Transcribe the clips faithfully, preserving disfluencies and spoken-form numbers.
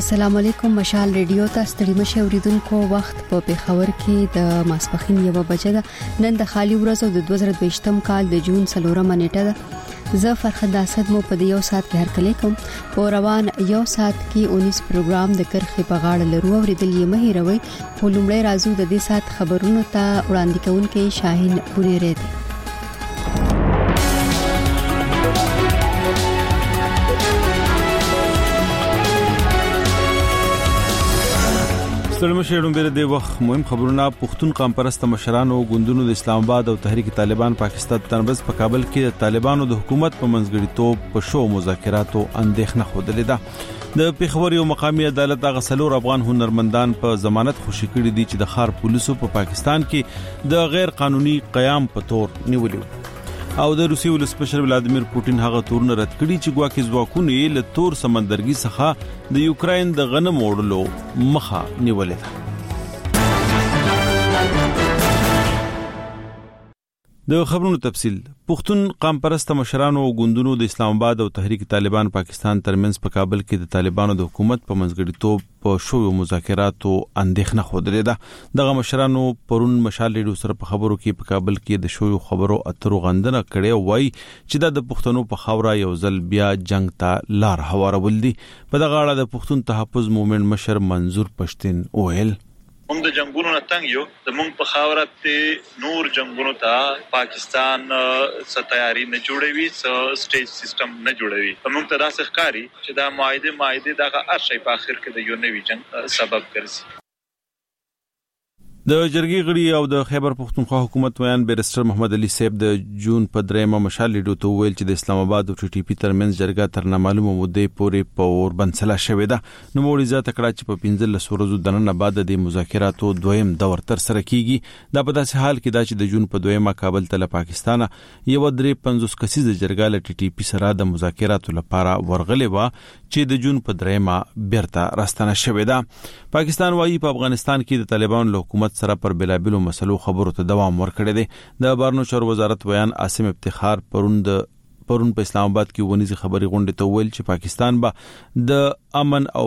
السلام علیکم. مشال ریډیو ته ستړي مشه اوریدونکو، وخت په پیښور کې د ماسپخین یو بجه ده. نن د خالی ورځ او د دوه زره دوه کال د جون څلورمه نیټه ده. زه فرخنده اسد مو په یو ساعت کې هرکلی کوم. په روان یو ساعت کې اونیس پروګرام د کرخې په غاړه لرو اوریدل یې مه هیروئ. په لومړی راځو د دې ساعت خبرونو ته وړاندې کوونکې شاهین بونیری دی. سلام شهرون بیر دی وخت مهم خبرونه. پښتون قوم پرست مشرانو ګوندونو د اسلام آباد او تحریک طالبان پاکستان ترمنځ په کابل کې د طالبانو د حکومت په منځګړیتوب په شو مذاکراتو اندېښنه خوده ده. د پیښور یو مقامی عدالت هغه څلور افغان هنرمندان په ضمانت خوشی کړي دي چې د خار پولیسو په پا پاکستان کې د غیر قانوني قیام په تور نیولي او د روسي ولسمشر ولادیمیر پوتین هغه تورونه رد کړي چې ګواکې ځواکونه له تور سمندرګي څخه د یوکرين د غنم وړلو مخه نیولې ده. د خبرونو تفصیل. پښتون قوم پرست مشرانو او ګوندونو د اسلام آباد او تحریک طالبان پاکستان ترمنځ په کابل کې د طالبانو د حکومت په منځګړیتوب په شوو مذاکراتو اندېښنه خوده ده. دغه مشرانو پرون مشال ریډیو سره په خبرو کې په کابل کې د شوو خبرو اترو غندنه کړې وای چې د پښتنو په خاوره یو ځل بیا جنگ ته لار هوارول دي. په دغه اړه د پښتون تحفظ مومنت مشر منظور پښتين وویل: هم د جنگونو نه تنګ یو، د مونږ په خاوره ته نور جنگونو ته پاکستان څه تیاری نه جوړوي، څه سټیج سیستم نه جوړوي. مونږ ته داسې ښکاري چې دا معاهده معاهده دغه هر شی په اخر کې د یو نوي جنگ سبب ګرځي. د جرګي غړي او د خیبر پختونخوا حکومت ویان بیرستر محمد علي صاحب د جون په درېمه مشال لیدو ته ویل چې د اسلام آباد او ټي ټي پی ترمنځ جرګه تر نامعلومه مودې پورې په اور بنسله شوې ده. نو موري ذات کړه چې په پنځلس ورځو د نن بعد د مذاکراتو دویم دور تر سره کیږي. دا په داسې حال کې دا چې د جون په دویمه کابل ته له پاکستانه یو درې پنځوس کسیزه جرګه له ټي ټي پی سره د مذاکراتو لپاره ورغلې و چې د جون په درېمه بیرته راستنه شوې ده. پاکستان وايي په افغانستان کې د طالبانو له حکومت سره پر بلابلو مسلو خبرو ته دوام ورکړی دی. د بهرنیو چارو وزارت ویان عاصم افتخار پرون د پرون په اسلام آباد کې ونیزي خبري غونډه ته ویل چې پاکستان به د امن او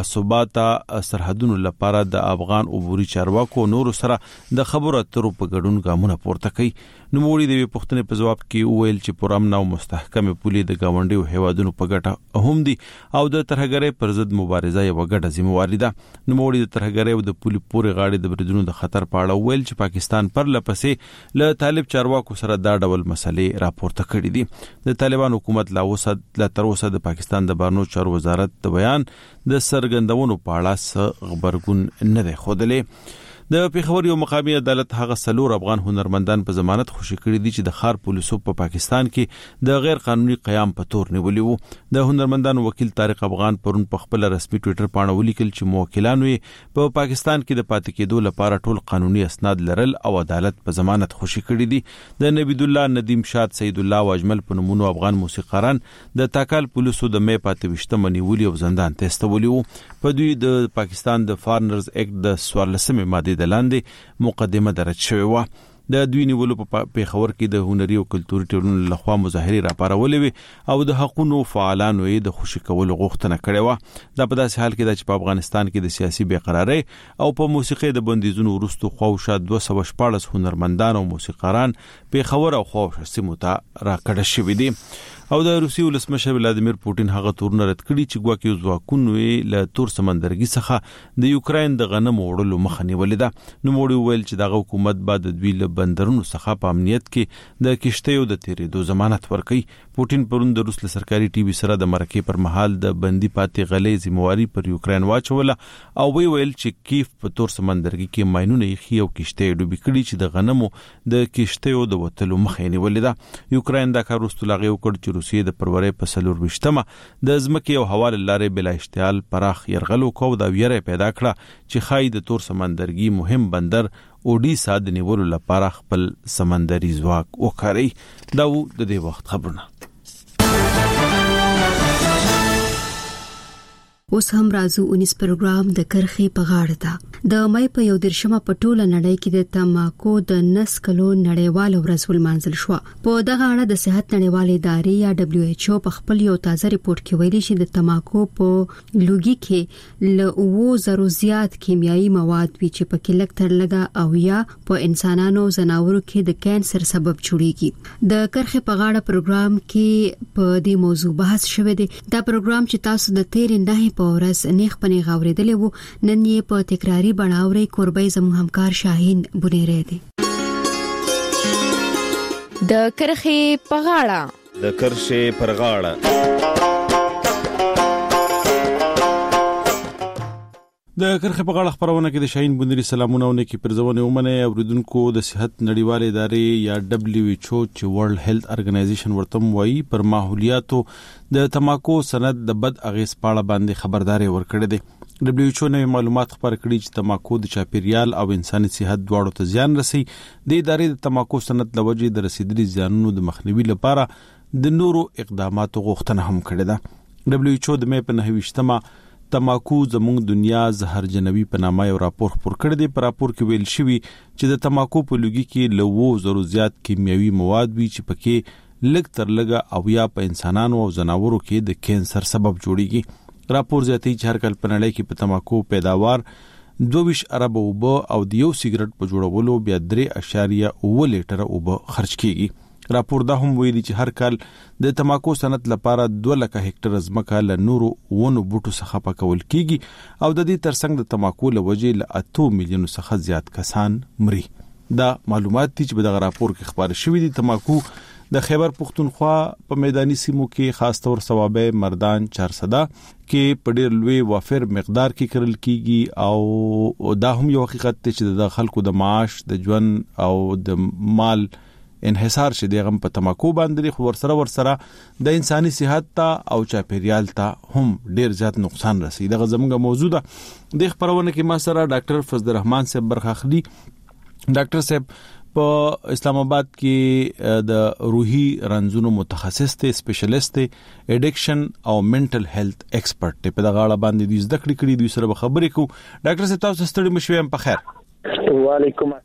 باثباته سرحدونو لپاره د افغان عبوري چارواکو نور سره د خبرو اترو په ګډون ګامونه پورته کوي. نو موري د پښتنې په جواب کې ویل چې پرامن او مستحکم پولي د گاونډي هیوادونو په ګټه هم دي او د ترهګرۍ پر ضد مبارزه یو ګډه ذمہواری ده. نو موري د ترهګرۍ او د پولي پوري غاړي د بریدونو د خطر په اړه ویل چې پاکستان پر لپسې له طالب چارواکو سره دا ډول مسلې راپورته کړې دي. د طالبان حکومت لا وسد لا تر اوسه د پاکستان د بهرنیو چارو وزارت د بیان د سرګندونو په اړه خبرګون نه دی خوده. د پیښور یو مقامی عدالت هغه څلور افغان هنرمندان په ضمانت خوشی کړي دي چې د خار پولیسو په پا پاکستان کې د غیر قانوني قیام په تور نیولي وو. د هنرمندانو وکیل طارق افغان پرون په خپل رسمي ټوئیټر باندې ولیکل چې موکلانو یې په پا پاکستان کې د پاتې کېدو لپاره ټول قانوني اسناد لرل او عدالت په ضمانت خوشی کړي دي. د نبید الله ندیم شاد سید الله او اجمل په نومونو افغان موسیقاران د تاکال پولیسو د مې پاتې وشته نیولي او زندان ته استولي وو. په دوی د پاکستان د فارنرز اکټ د څوارلسمې ماده د لاندې مقدمه درج شوې و. د دوی نیولو په پیښور کې د هنري او کلتوري ټولنو لخوا مظاهرې راپارولې وي او د حقوقو فعالانو یې د خوشی کولو غوښتنه کړې و. دا په داسې حال کې چې په افغانستان کې د سیاسي بې قرارۍ او په موسیقي د بندیزونو وروسته خواوشا دوه سوه شپاړس هنرمندان او موسیقاران پیښور او خواوشا سیمو ته راکړل شوي دي. او د روسي ولسمشر ولادیمیر پوتین هغه تورونه رد کړي چې ګواکې ځواکونه له تور سمندرګي څخه د یوکرين د غنم وړلو مخه نیولې ده. نو موږ ویل چې دغه حکومت بعد د دوی له بندرونو څخه په امنیت کې د کشتیو د تیرېدو ضمانت ورکړي. پوتین پرون د روس له سرکاري ټي وي سره د مرکې پر مهال د بندي پاتې غلې ذمہواری پر یوکرين واچوله او وی ویل چې کیف په تور سمندرګي کې ماينونه یې خيو کشتۍ ډوبې کړي چې د غنمو د کشتیو د وتلو مخه نیولې ده. یوکرين دا کار وروسته لاغي وکړ چې روسیې د پرورې په سلور وشتمه د ځمکې او هوا لارې بلا اشتعال پراخ يرغلو کو د ویره پیدا کړه چې خای د تور سمندرګي مهم بندر اوډیسا د نیولو لپاره خپل سمندري ځواک وکړي. دا و د دې وخت خبرونه. اوس هم راځو انیس پروګرام د کرخي په غاړه ده د مې په یو درشمه په ټوله نړۍ کې د تماکو د نس کلو نړیوال ورځ ولمانځل شو. په دغه اړه د صحت نړیوالې ادارې یا دبليو ایچ او په خپل یو تازه ریپورت کې ویلي چې د تماکو په لوګي کې له اوو زرو زیات کیمیاوي مواد وي چې په کې لږ تر لږه او یا په انسانانو زناورو کې د کانسر سبب جوړيږي. د کرخي په غاړه پروګرام کې په دې موضوع بحث شوه دی. دا پروګرام چې تاسو د تیر نه په ورځ نیخ پنې غوړېدلې وو نن یې په تکراری بڼاوري کوربې زموږ همکار شاهین بنيره دی. د کرخي په غاړه د کرخي پر غاړه د کرخي په غاړه خبرونه کې د شاهین بنيري سلامونه ونه کې پرځونه ومنه اوریدونکو د صحت نړیوالې ادارې یا دبليو ایچ او چې ورلد هیلث ارګنایزیشن ورته وایي پر ماحولیاتو د تماکو سند د بد اغیز پاړه باندې خبرداري ورکړه دي. دبليو ایچ او نوې معلومات خبر کړي چې تماکو د چاپیریال او انساني صحت دواړو ته زیان رسي. د ادارې د تماکو سند لوجې د رسیدلي زیانونو د مخنیوي لپاره د نورو اقداماتو غوښتنه هم کړې ده. دبليو ایچ او د مې په نهویشتمه تماکو زموږ دنیا زهرجنوي په نامه یو راپور خپور کړی دی. په راپور کې ویل شوی چې د تماکو په لوګي کې له وو زرو زیات کیمیاوي مواد وي چې پکې لږ تر لږه او یا په انسانانو او زناورو کې د کانسر سبب جوړيږي. راپور زیاتوي چې هر کال په نړۍ کې په تماکو پیداوار دوه ارب اوبه او د یو سیګریټ په جوړولو بیا درې اشاریه اوه لیټره اوبه خرج کیږي. راپور دا هم ویلي چې هر کال د تماکو صنعت لپاره دوه لکه هکټر ځمکه له نورو ونو بوټو څخه پاکول کیږي او د دې ترڅنګ د تماکو له وجې له اته میلیونو څخه زیات کسان مري. دا معلومات چې په دغه راپور کې خبر شوی دي. تماکو د خیبر پختونخوا په میداني سیمو کې خاص طور صوابه مردان چارسده کې په ډېر لوی وافر مقدار کې کرل کیږي او دا هم یو حقیقت دی چې د خلکو د معاش د ژوند او د مال انحصار شه دی غم په تماکو باندې خو ورسره ورسره د انساني صحت ته او چاپیریال ته هم ډیر زیات نقصان رسي. دغه زموږه موضوع ده. د خبرونه کې ما سره ډاکټر فضل الرحمن صاحب برخه اخلي. ډاکټر صاحب په اسلام آباد کې د روحي رنځونو متخصص ته سپیشلیست اډکشن او منټل هیلث ایکسپرت ته په دغه اړه باندې د زده کړې کړې دوی سره خبرې کو. ډاکټر صاحب تاسو ستړي مشوي په خیر. وعلیکم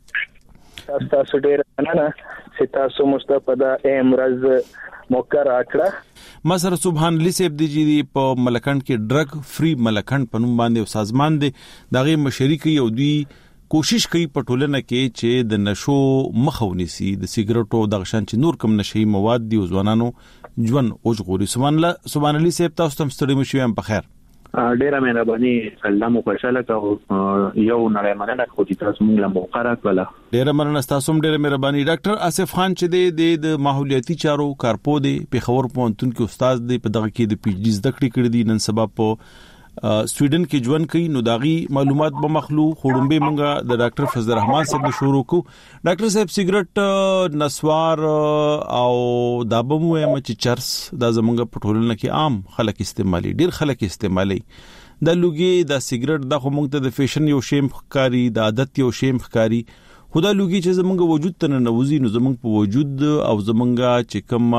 تاسو ډیر مننه چې تاسو مستفاده امرز موقع راکړه. ما سره سبحان الله صاحب دی چې په ملکند کې ډرګ فری ملکند په نوم باندې یو سازمان دی. دغه مشري کوي او دوی کوشش کوي په ټولنه کې چې د نشو مخاوني سي د سیګریټو د غشان چې نور کم نشي مواد دی ځوانانو ژوند اوجغوري. سبحان الله سبحان الله صاحب تاسو تم ستړي مشوي هم په خیر. ډیره مهرباني سلام او خوشاله کو یو نړۍ مننه خو چې تاسو موږ له موقع راکړه. ډیره مننه تاسو هم ډیره مهرباني. ډاکټر آصف خان چې د ماحولیاتي چارو کارپو دی په خبر پونتون کې استاد دی په دغه کې د پی ایچ ډی زده کړې کړې دي. نن سبا په سویډن کې ژوند کوي. نو داغي معلومات به مخلو خړومبه مونږه د ډاکټر فضل الرحمن صاحب شروع کو. ډاکټر صاحب سیګریټ نسوار او دا به مو هم چې چرس دا زمونږ په ټولنه کې عام خلک استعمالي ډیر خلک استعمالي. د لوګي د سیګریټ د خو مونږ ته د فیشن یو شیم ښکاری د عادت یو شیم ښکاری. خدا لوګي چې زمونږ وجود ته نوځي نو زمونږ په وجود او زمونږ چې کوم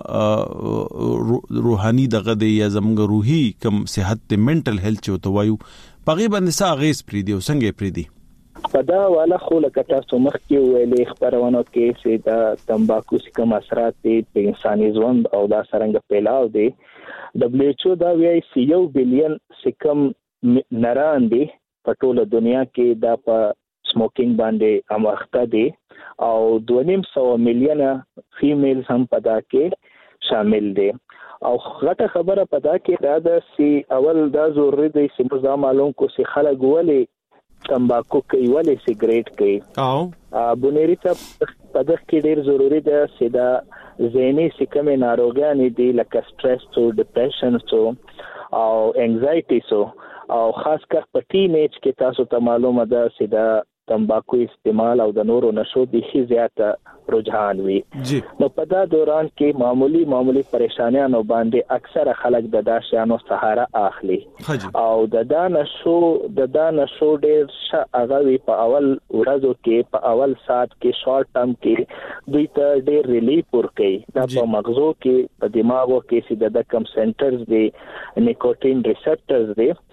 روحاني دغه دی یا زمونږ روحي کوم صحت ته منټل هیلث او توایو پغې باندې ساغېس پری دی او څنګه پری دی. پدا والا خو لکه تاسو مخکې ویلې خبرونه کې چې دا تمباکو کوم اثرات دي په انساني ژوند او دا څنګه پیلاو دي. دبليو ایچ او دا وایي چې یو بلین سکم نران دي په ټوله دنیا کې دا په سموکینګ باندې اماخته دي او دوه نیم سو میلیونه فیمیلز هم پدا کې شامل دي. او غټه خبره پدا کې دا ده چې اول دا ضروري دی چې موږ معلوم کو چې خلک ولې تمباکو کوي ولې سیګریټ کوي. او بنيري ته پدا کې ډیر ضروري ده چې دا ذهني سکمه ناروغیان دي لکه سټرس او ډیپریشن او انزایټي سو او خاص کر په ټین ایج کې تاسو ته معلومه ده چې دا تمباکو استعمال او د نورو نشو د زیاته رجحان وي. نو په دا دوران کې معمولی معمولی پریشانیاں باندې اکثر خلک د داشانو سهارا اخلي او د دا نشو د دا نشو ډیر هغه په اول ورځو کې په اول سات کې شارټ ټرم کې دوی ته ډیر ریلیف ورکړي. دا په مغزو کې په دماغو کې چې د کم سنټرز دي نیکوټین ریسپټرز دي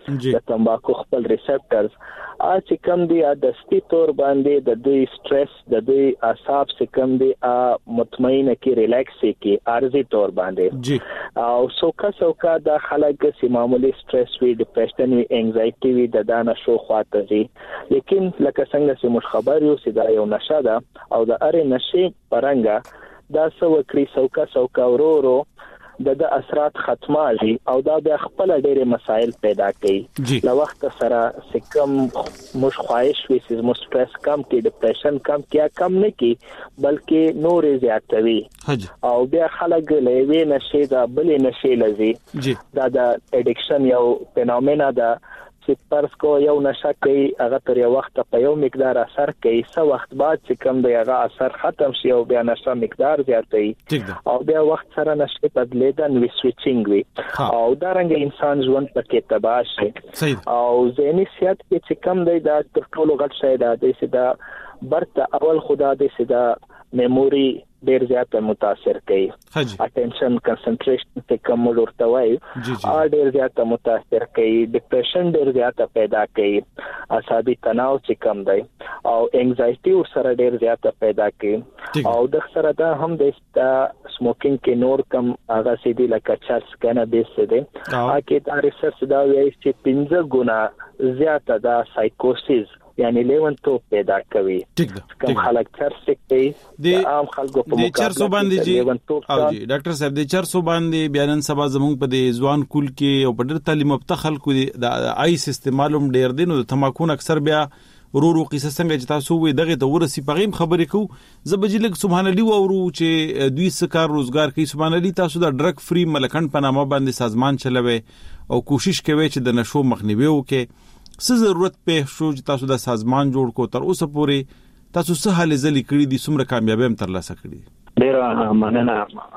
د تمباکو خپل ریسپټرز ا چې کوم دی د ستی تور باندې د دوی سټرس د دوی اعصاب چې کوم دی ا مطمئنه کې ریلیکس کې ارزي تور باندې جی او سوکا سوکا د خلک چې معمولی سټرس وی ډیپریشن وی انزایټي وی د دانه شو خواته دي لیکن لکه څنګه چې مش خبر یو چې دا یو نشه ده او د اره نشه پرنګا دا سو کړی سوکا سوکا ورورو د د اثرات ختمالي او دا د خپل ډېر مسائل پیدا کوي لو وخت سره سکم مش خواهش وي چې مو سټرس کم کې ډیپریشن کم کیا کم نه کی بلکې نور زیاتوي او بیا خلک لوي نشي دا بلې نشي لذي دا د اډیکشن یو فینومینا دا چې پرس کو یو نشه کوي هغه تر یو وخت په یو مقدار اثر کوي څو وخت بعد چې کم دی هغه اثر ختم شي او بیا نشه مقدار زیاتوي او بیا وخت سره نشه بدلیدل وی سویچینګ وی او دا رنګ انسان ژوند پکې تباہ شي او ذهني صحت کې چې کم دی دا تر ټولو غټ شی دا دی چې دا برته اول خدا دی چې دا میموري ډیر زیات متاثر کوي اټینشن کنسنټریشن ته کم ورته وای ا ډیر زیات متاثر کوي ډیپریشن ډیر زیات پیدا کوي اعصابي تناو چې کم دی او انزایټي سره ډیر زیات پیدا کوي او د سره دا هم د سموکینګ کې نور کم هغه سیدی لکه چرس کنه بیس دي ا کې دا ریسرچ دا وایي چې پنځه ګنا زیات دا سایکوسیس یعنی لیون تو پیدا کوي کوم خلک چرس کوي د عام خلکو په مقابله چرسو باندې جی او جی ډاکټر صاحب د چرسو باندې بیانن سبا زموږ په د ځوان کول کې او په ډېر تعلیم یافته خلکو د آیس استعمالوم ډېر دي نو د تماکون اکثر بیا ورورو قصه څنګه چې تاسو وې دغه ته ورسي پغیم خبرې کو زبجلک سبحان الله ورو چې دوی سکار روزګار کوي سبحان الله تاسو د ډرګ فری ملکن په نامه باندې سازمان چلوي او کوشش کوي چې د نشو مخنیوي وکړي څه ضرورت په شو چې تاسو د سازمان جوړ کو تر اوسه پورې تاسو څه حل زلي کړی دي څومره کامیابی هم تر لاسه کړی ډیر مننه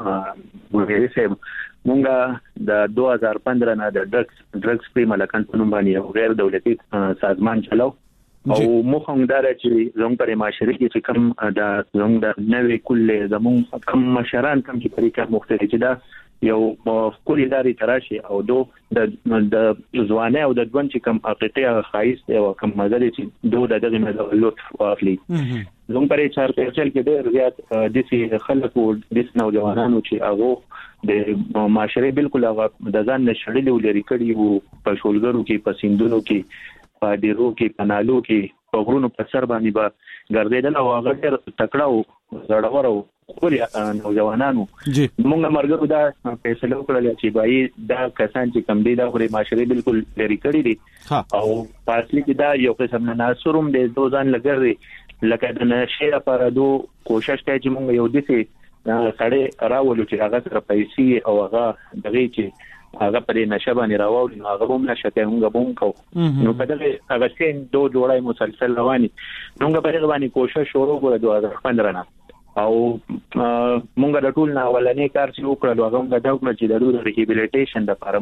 مونږ یې مونږه د دوه هزار پندرہ نه د ډرګز ډرګز فری ملکن په نوم باندې یو غیر دولتي سازمان چلاو او مخه دا چې زموږ پر معاشري کې چې کوم د زموږ د نوې کله زموږ کوم مشران کوم چې طریقه مختلفه ده یو کلی داري تراشي او دو د د ځوانه او د ځوان چې کوم حقیقي خایس او کوم مزل چې دو د دغه مزل لطف واخلي زموږ پر چار پرچل کې ډېر زیات د سي خلکو د نوجوانانو چې هغه د معاشري بالکل هغه د ځان نشړلې ولري کړي وو په شولګرو کې په سیندونو کې په ډیرو کې پنالو کې په غرونو په سر باندې به ګرځیدل او هغه ډېر تکړه او زړور او خوري نوجوانانو موږ مرګرو دا فیصله وکړه چې بای دا کسان چې کم دي دا خوري معاشري بالکل لري کړی دي او فاصله کې دا یو قسم مناسروم د دوزان لګري لکه د نشه لپاره دو کوشش کوي چې موږ یو دسي سړی راولو چې هغه سره پیسې او هغه دغه چې هغه پرې نشه باندې راوړي نو هغه هم نشه کوي موږ هم کوو نو په دغه هغه څین دوه جوړای مسلسل رواني نو موږ په دغه باندې کوشش شروع کړو دوه هزار پندرہ نه او مونږ د ټول نه ولنې کار چې وکړو هغه موږ دا وکړو چې د روډ ریهابیلیټیشن لپاره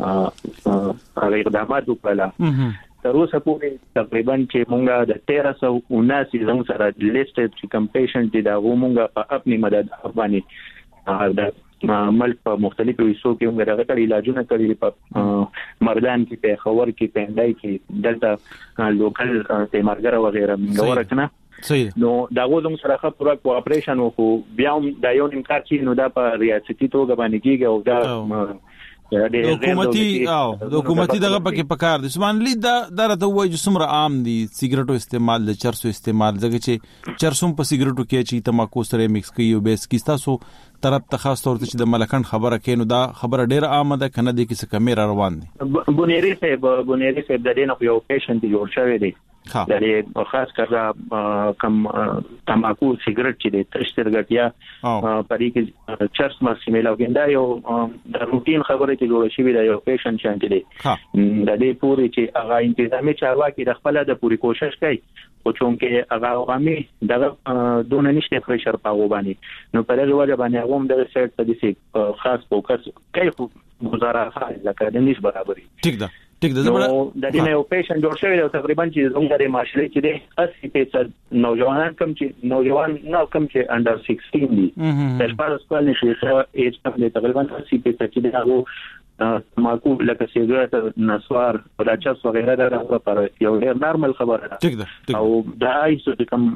موږ هغه اقدامات وکړل تر اوسه پورې تقریبا چې موږ د تیرہ سو اناسی زموږ سره لیست چې کم پیشنټ دي دا موږ په خپل مدد باندې د ملک په مختلفو حصو کې موږ دغه کړي علاجونه کړي په مردان کې په خور کې پندای کې دلته لوکل تیمارګر وغیرہ موږ ورکنه نو دا غوډم سره خپل کوآپریشن وکړو بیا هم دا یو نیم کار چې نو دا په ریاستي توګه باندې کیږي او دا د حکومتي او د حکومتي دغه پکې پکار دي سبحان الله دا درته وایي چې څومره عام دي سیګریټو استعمال د چرسو استعمال ځکه چې چرسوم په سیګریټو کې چې تماکو سره میکس کوي او بیس کې تاسو طرف ته خاص طور ته چې د ملکن خبره کینو دا خبره ډیره عامه ده کنه د کیسه کمیره روان دي بونيري صاحب بونيري صاحب د دې نو یو پیشنټ جوړ شوی دی د دې خاص کړه کم تماکو سیګریټ چې د تشتر غټیا پرې کې چرس مارسیمل او ګندا یو د روټین خبره چې جوړ شوی دی یو پیشنټ شانت دی د دې پوری چې هغه تنظیمي چارواکي د خپل د پوری کوشش کوي او چونکه هغه عوامي دغه دونه نشته پرشر پاغو باندې نو په دغه وجه باندې هم د سیټ په دې خاص فوکس کوي خو گزاره لکه د نش برابرۍ ټیک ده ټیک ده نو د دې یو پیشنټ جوړ شوی دی تقریبا چې زموږ د معاشري کې دی اسی فیصد نوجوانان کم چې نوجوان نه کم چې انډر سیکسټین دي د شپږ کال نشي ایج کم دی تقریبا اسی فیصد چې هغه تماکو لکه سیګریټ نسوار او د چرس وغیرہ دا لپاره یو ډېر نارمل خبره ده ټیک ده او د آیس د کوم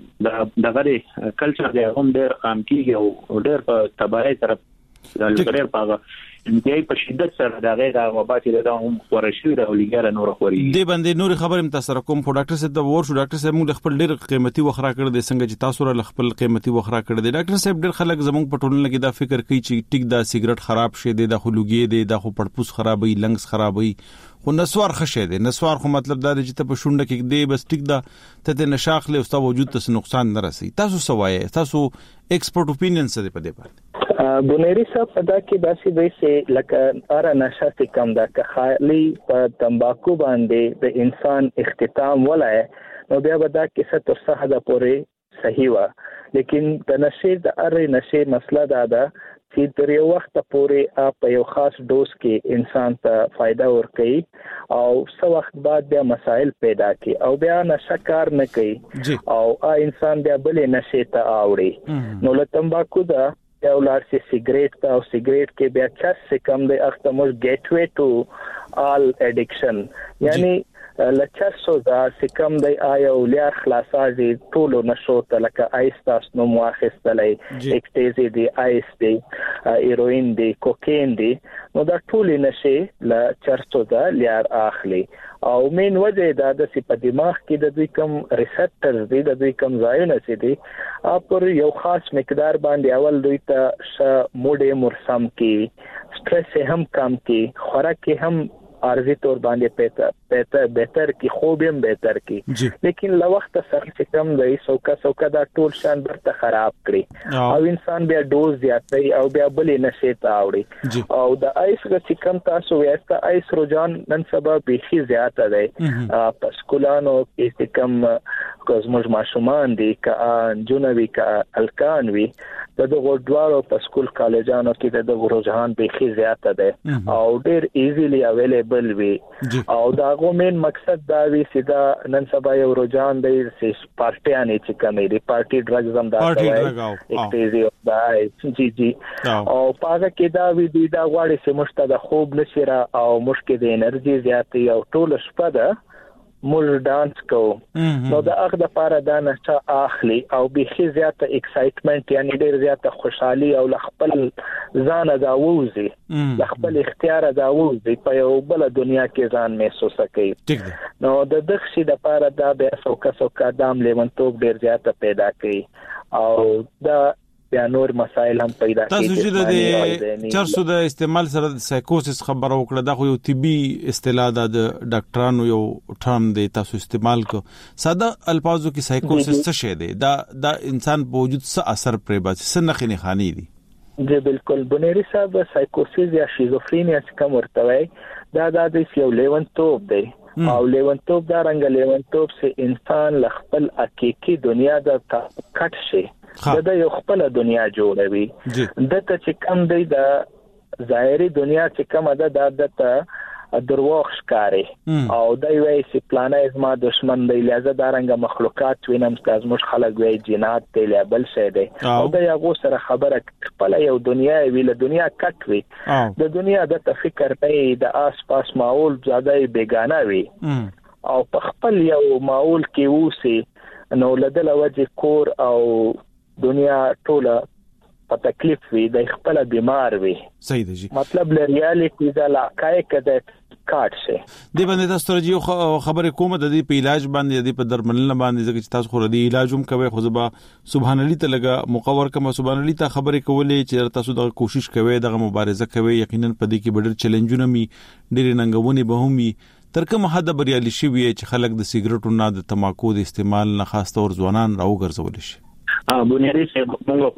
د دغه کلچر دی هم ډېر عام کیږي او ډېر په تبعی طرف د لګریر پاغه انتهایی په شدت سره دا غیر غوابات د هم ورشي د ولګره نور خوري دی باندې نور خبر هم تاسو کوم په ډاکټر صاحب د ور شو ډاکټر صاحب موږ خپل ډیر قیمتي وخرا کړ د څنګه چې تاسو را خپل قیمتي وخرا کړ دی ډاکټر صاحب ډیر خلک زموږ په ټولنه کې دا فکر کوي چې ټیک دا سیګریټ خراب شه دی د خلوګي دی د خو پړپوس خرابوي لنګس خرابوي خو نسوار خشه دی نسوار خو مطلب دا دی چې ته په شونډه کې دی بس ټیک دا ته نشاخ له اوستا وجود ته نقصان نه رسي تاسو سوای تاسو ایکسپرت اوپینین څه دی په دې باندې بنيري صاحب پدا کې داسې وایي چې لکه اره نشه چې کم دا که خالي په تمباکو باندې د انسان اختتام ولای نو بیا به دا کیسه تر څه حد پورې صحیح و لیکن د نشه د اره نشه مسله دا ده چې تر یو وخت پورې په یو خاص ډوز کې انسان ته فائدہ ورکړي او څو وخت بعد بیا مسائل پیدا کوي او بیا نشه کار نه کوي او انسان بیا بلې نشه ته اوړي نو له تمباکو دا او لار سي سیګریټ ته او سیګریټ کې بیا چرس سے کم دی اخته موږ ګیټ وے ټو آل اډکشن یعنی لچرسو دا سکم دی آیا ولیا خلاصاږي ټول نشو ته لکه آیس تاسو نو مواخستلې اکټیزي دی آیس دی هیروین دی کوکین دی نو دا ټول نشه لچرسو دا لیار اخلي او مین وجه دا د په دماغ کې د دوی کم ریسپټرز دي د دوی کم ځایونه سي دي پر یو خاص مقدار باندې اول دوی ته ش موډه مرسم کې سټرس هم کم کې خوراک هم عارضی طور باندې بهتر بهتر بهتر کی خوب هم بهتر کی لیکن له وخت سره چې کم دی سوکا سوکا دا ټول شان برته خراب کړي او انسان بیا ډوز زیاتوي او بیا بلې نشه ته اوړي او د آیس چې کم تاسو وایسته آیس رجحان نن سبا بيخي زیاته دی په سکولانو کې چې کم کوزموج ماشومان دي کا جنوي کا الکان وی د دغه ډوارو په سکول کالجانو کې د دغه رجحان بيخي زیاته دی او ډېر ایزیلی اویلیبل وی او دا غومن مقصد دا وی سیدا نن سبا یو رجحان دی چې پارټیانې چې کمې دي پارټي ډرګز هم دا کوي اکټیزي دا جی جی او پاګه کې دا وی دی دا غواړي چې مشته د خوب نشره او مشکې د انرژي زیاتې او ټول شپه ده موږ ډانس کوو نو د اخ د پاره دا نشه اخلي او بيخي زیاته ایکسایټمنت یعنی ډېر زیاته خوشحالي او خپل ځان دا ووزي خپل اختیار دا ووزي په یو بل دنیا کې ځان محسوس کوي نو د دغشي د پاره دا به څوک څوک دام لیونتوب ډېر زیاته پیدا کوي او دا بیا نور مسائل هم پیدا کیږي تاسو چې د چرسو د استعمال سره د سایکوسس خبره وکړه دا خو یو طبي اصطلاح ده د ډاکټرانو یو ټرم دی تاسو استعمال کو ساده الفاظو کې سایکوسس څه شی دی دا د انسان په وجود څه اثر پرې باسي څه نښې نښانې دي جی بالکل بنيري صاحب سایکوسس یا شیزوفرینیا څخه کوم ورته وای دا د یو لیونتوب دی او لیونتوب دا رنګ لیونتوب سه انسان خپل حقيقي دنیا د کټ شي دا یو خپل دنیا جوړوي دته چې کم دی د ظاهري دنیا چې کم ده د ته دروغ ښکاري او دا وایي چې پلانای ما دشمن دی لازم دا رنګ مخلوقات وینم تاسو مش خلک وایي جنات دی بل شي دی او دا یو سره خبره خپل یو دنیا وی له دنیا کټ وی د دنیا د فکر نه د آس پاس ماحول زیاده بیگانه وی او په خپل یو ماحول کې وسی نو لدل وجه کور او دنیا ټوله په تکلیف وي د خپل بیمار وي صحیح دی جی مطلب ل ریالټي دا لاکای کده کاټ شي د باندې تاسو ته یو خبره کومه د دې په علاج باندې د په درملنه باندې ځکه چې تاسو خو د علاج هم کوي خو زبا سبحان الله ته لګه مقور کما سبحان الله ته خبره کولې چې تاسو د کوشش کوي دغه مبارزه کوي یقینا په دې کې ډېر چیلنجونه می ډېر ننګونی به هم تر کومه حد بریالي شي وي چې خلک د سیګریټو نه د تماکو د استعمال نه خاص تور ځوانان راوګرځول شي ا بنياري صاحب موږ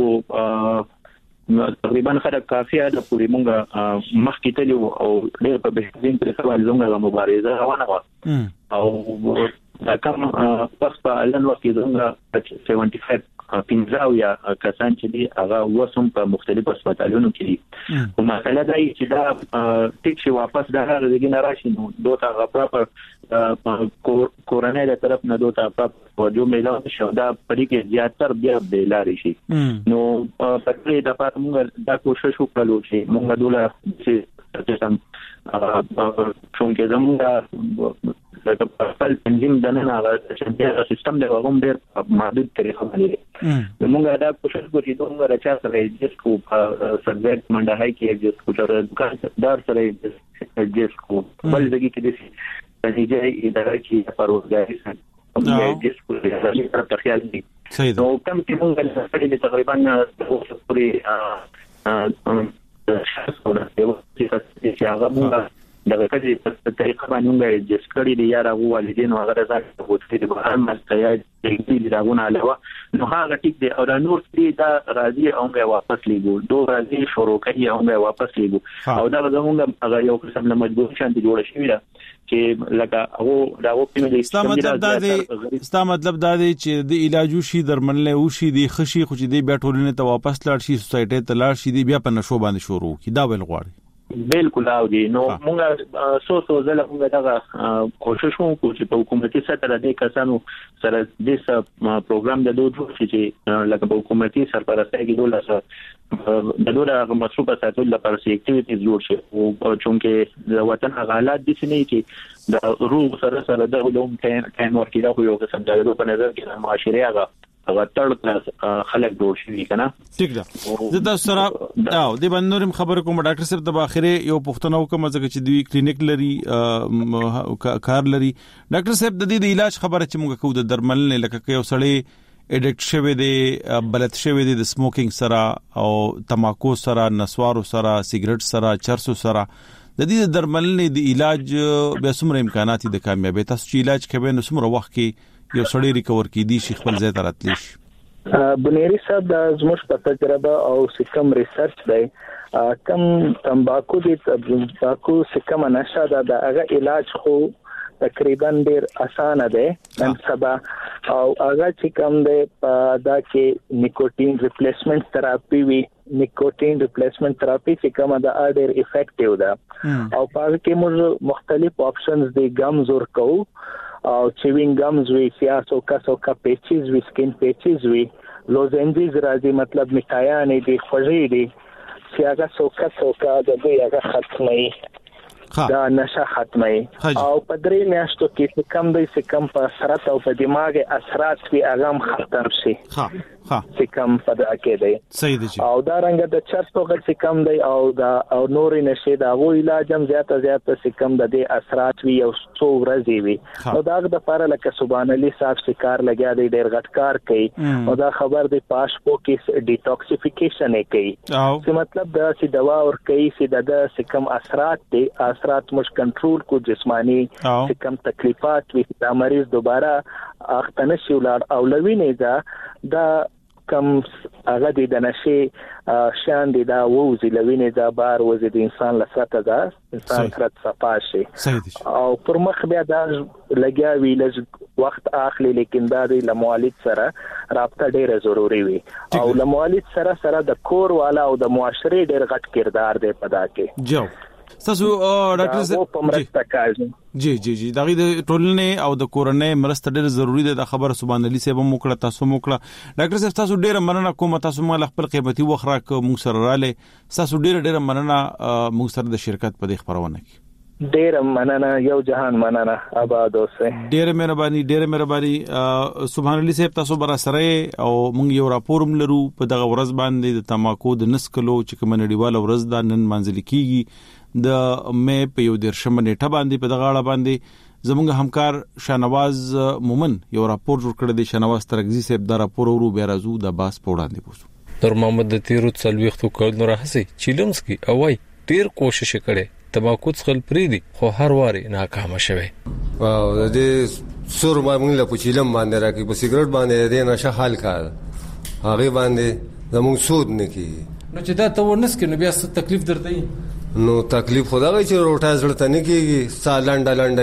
په تقریبا خلک کافي ده پوری موږ مخکې تلو او ډېر په بهترین طریقه باندې زموږه مبارزه روانه و او دا کوم پس په لن وخت کې زموږه سبعه و پنځه پنځه یا کسان چې دي هغه وسم په مختلفو هسپتالونو کې دي او مسله دا چې دا ټیک شي واپس دا راځي نه راشي نو دوه غفرا پر کورونه له طرف نه دوه په وجو میلان شو دا پرې کې زیاتره بیا به لاري شي نو په دې د پات موږ دا کوشش وکړو چې موږ دوله چې سیستم څنګه زموږ لکه خپل تنظیم دنه هغه چې سیستم دی هغه ډېر محدود طریقه باندې موږ دا کوشش کوو چې موږ راځو سره جس کو سبجیکټ منډه هاي کې جس کو تر دکاندار سره جس کو بل دغه کې د نتیجې اداره کې پروګرامي سره جس کو راځي تر تخیل دي نو کوم چې موږ سره تقریبا د اوسه پوری ا شخص ورته چې هغه موږ دغه کدي په طریقه باندې موږ جس کړی دی یا راغو والدین او هغه راځي په دې بهر مستیا دې راغونه علاوه نو هغه ټیک دی او د نور دې دا راځي او موږ واپس لیږو دوه راځي شروع کوي او موږ واپس لیږو او دا زموږ هغه یو قسم له مجبور شان دي جوړ شوی دا چې لکه هغه دا و په دې ستا مطلب دا دی ستا مطلب دا دی چې د علاج شي درملنه او شي د خشي خو چې دی بیا ټولنه ته واپس لاړ شي سوسایټي ته لاړ شي دی بیا په نشو باندې شروع کی دا ویل غواړي بالکل او دي نو موږ سو سو زله موږ دا کوشش کوو چې په حکومتي سطح د کسانو سره د پروګرام د دوه چې لکه په حکومتي سرپرستۍ کې دوه لاسه د دوه مصروفه ساتل لپاره سي اکټیویټیز جوړ شي او چونکه د وطن حالات دي چې نه چې د روغ سره سره د علوم ټایم ورکیدا خو یو قسم د په نظر کې معاشري هغه هغه تړ خلک جوړ شي کنه ټیک ده زه تاسو سره او د بنورم خبر کوم ډاکټر صاحب د اخره یو پښتنه وکم ځکه چې دوی کلینیک لري کار لري ډاکټر صاحب د دې د علاج خبره چې موږ کوو د درملنه لکه یو سړی اډکټ شوی دی بلد شوی دی د سموکینګ سره او تماکو سره نسوارو سره سیګریټ سره چرسو سره د دې درملنه د علاج به څومره امکانات دي د کامیابی تاسو چې علاج کوي نو څومره وخت کې یو سړی ریکور کیدی شي خپل ځای ته راتلی شي بنيري صاحب د زموږ په تجربه او سکم ریسرچ دی کم تمباکو دي تمباکو سکم نشه دا هغه علاج خو تقریبا ډیر اسانه دی نن سبا او هغه چې کوم دی دا کې نیکوټین ریپلیسمنٹ تراپی وی نیکوټین ریپلیسمنٹ تراپی چې کومه دا ډیر افیکټیو ده او په کې موږ مختلف اپشنز دی ګمز ورکو او چیوینګ ګمز وی سیاسو کاسو کا پیچز وی سکین پیچز وی لوزنجز راځي مطلب میټایان دي خوږی دي سیاګه سوکا سوکا د دې هغه ختمي دا نشه ختمي او په درې میاشتو کې کم دی چې کم په سرات او په دماغ اثرات وی هغه ختم شي ها ها چې کم په دا کې دی صحیح دی او دا رنګ د چرته غږ چې کم دی او دا او نورې نشه دا و علاج هم زیاته زیاته چې کم د دې اثرات وی او څو ورځې وی او دا د لپاره لکه سبحان الله صاحب سکار لګیا دی ډېر غټ کار کوي او دا خبر دی پاشپو کې ډیټاکسیفیکیشن یې کوي چې مطلب دا چې دوا ور کوي چې د چې کم اثرات دی اثرات مش کنټرول کو جسمانی چې کم تکلیفات وی دا مریض دوباره اختنه شي ولر او لوي نه دا دا کم هغه د نشي شان دي دا ووزي لوینه دا بار وزي د انسان لساته دا انسان تر صفاشي او پر مخ بیا دا لګیا وی لږ وخت اخلي لیکن دا د لموالد سره رابطه ډیره ضروری وي او لموالد سره سره د کور والا او د معاشري ډیر غټ کردار دی پدا کې جو تاسو ډاکټر صاحب جی جی جی دا غي د ټولنې او د کورنۍ مرسته ډېر ضروری ده د خبره سبحان الله سیب موکړه تاسو موکړه ډاکټر صاحب تاسو ډېر مننه کوم تاسو مال خپل قیمتي وخت راک موږ سره رااله تاسو ډېر ډېر مننه موږ سره د شرکت په دې خبرونه کې ډېر مننه یو جهان مننه آباد اوسه ډېر مهرباني ډېر مهرباني سبحان الله سیب تاسو برا سره او موږ یو راپورم لرو په دغه ورځ باندې د تماکو د نسکلو چې کوم نړیوال ورځ دا نن منځل کیږي د مې په یو درشم نیټه باندې په دغه اړه باندې زموږ همکار شانواز مومن یو راپور جوړ کړی دی شانواز ترغزي صاحب دا راپور ورو بیا راځو د باس پوړاندې پوسو نور محمد د تیرو څلويختو کال نور هسي چیلمسکی او وای ډیر کوشش کړي تماکو څخل پریدي خو هر واري ناکام شوه واو د دې سور باندې له پچیلم باندې راکې په سیګریټ باندې د نشه حال کار هغه باندې زموږ سود نه کی نو چې دا ته ونس کې نو بیا څه تکلیف درته نو تکلیف خدا غي چې روټا زړه نه کیږي سالنډ لنډ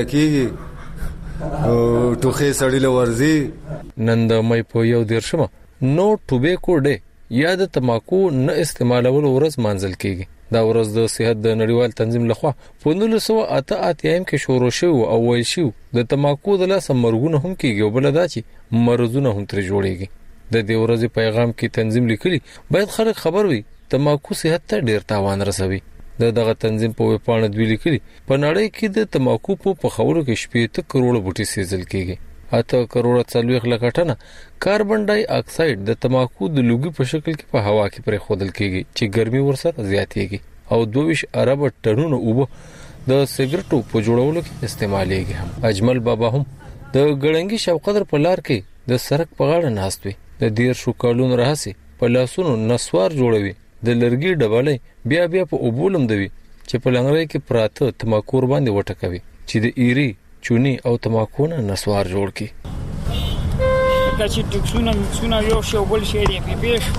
کیږي او ټوخه سړی لورزي نن د مې په یو درشمه نو ټوبیکو ډې یا د تماکو نه استعمالول ورځ منځل کیږي دا ورځ د صحت د نړیوال تنظیم لخوا په نولس سوه اته اتیا کې شروع شو او وایي شو د تماکو د لاس مرګونه هم کیږي بل دا چې مرزونه هم تر جوړيږي د دې ورځې پیغام کې تنظیم لیکلي باید خلک خبر وي تماکو صحت ته ډیر تاوان رسوي د دغه تنظیم په وپاڼه دوی لیکلي په نړۍ کې د تماکو په پخولو کې شپږ کروڑ بوټي سیزل کېږي اته کروڑ څلوېښت لکه ټنه کاربن ډای اکساید د تماکو د لوګي په شکل کې په هوا کې پرې خودل کېږي چې ګرمي ورسره زیاتېږي او دوه ارب ټنونو اوبه د سیګریټو په جوړولو کې استعمالېږي. هم اجمل بابا هم د ګړنګي شوقدر په لار کې د سرک په غاړه ناست وي د دیر شو کالون راهسي په لاسونو نسوار جوړوي د لرګي ډبلې بیا بیا په اوبولم دوي چې په لنګړی کې پراته تماکور باندې وټکوي چې د ایری چونی او تماکو نه نسوار جوړ کی. دا چې ټکسونه مڅونه یو شی بل شی دی په پیش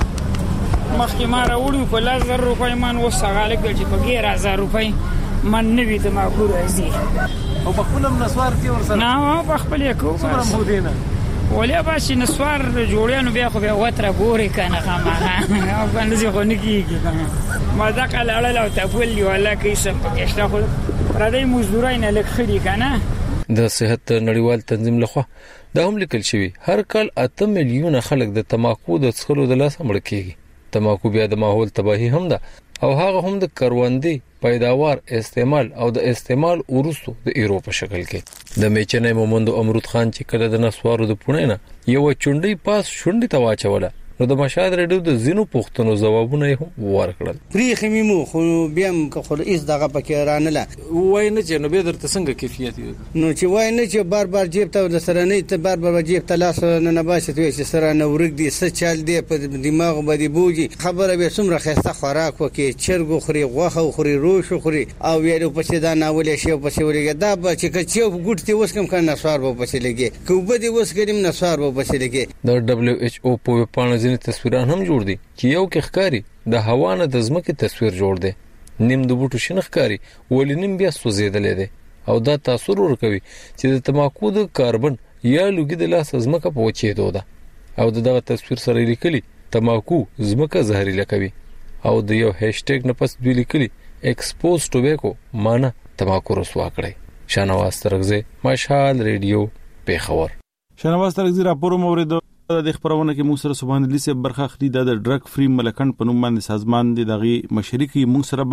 مخکې ما راوړو په لس زره روپۍ من وسغاله کړ چې په ګیر هزار روپۍ من نوی تماکو راځي او په خپلم نسوار کې ورسره نه په خپل یې کو څومره مو دینه ولیا باشي نسوار جوړیانو بیا خو بیا وتره ګوري کنه خامخا او باندې خو نه کیږي کنه ما دا کله اړه او تفول دی ولا کیسه پکشته خو را دې مزدورای نه لکخري کنه. د صحت نړیوال تنظیم لخوا دا هم لیکل شوی هر کال اته میلیونه خلک د تماکو د څخلو د لاس مړ کیږي. تماکو بیا د ماحول تباہی هم ده او هغه هم د کروندې پیداوار استعمال او د استعمال وروسته د ایرو په شکل کې د میچنې مومند امرود خان چې کله د نسوارو د پونه نه یو چونډي پاس شونډي ته واچوله نو د مشاهد ریډیو د زینو پښتنو جوابونه هم ورکړل. پریخي میمو خو بیا م خو ایز دغه پکې رانله وای نه چې نو به درته څنګه کیفیت نو چې وای نه چې بار بار جیب ته د سره نه ته بار بار جیب ته لاس نه نه باسي چې سره نه ورګ دي څه چل دی په دماغ باندې بوجي خبره به څومره خسته خوراک وکي چرګ خوري غوخه خوري روش خوري او ویلو پسې دا ناولې شی پسې ولګي دا به چې کچو ګټ تی وسکم کنه نسوار به پسې لګي کوبه دی وسکریم نسوار به پسې لګي. د دبليو ایچ او په پاڼه تصویران هم جوړ دي چې یو کې ښکاری د هوا نه د ځمکې تصویر جوړ دی نیم د بوټو شنه ښکاری ولې نیم بیا سوځیدلې دی او دا تاثیر ورکوي چې د تماکو د کاربن یا لوګي د لاس ځمکه په وچېدو ده او دغه تصویر سره لیکلي تماکو ځمکه زهري لکوي او د یو هاشټیګ نه پس دوی لیکلي ایکسپوز ټوبیکو معنی تماکو رسوا کړی. شانواز ترغزه مشال ریډیو پیښور. شانواز ترغزه راپور موریدو د خبرونه کې موږ سره سبحان الله سي برخه خري د ډرګ فری ملکن په نوم باندې سازمان دی دغه مشرقي موږ سره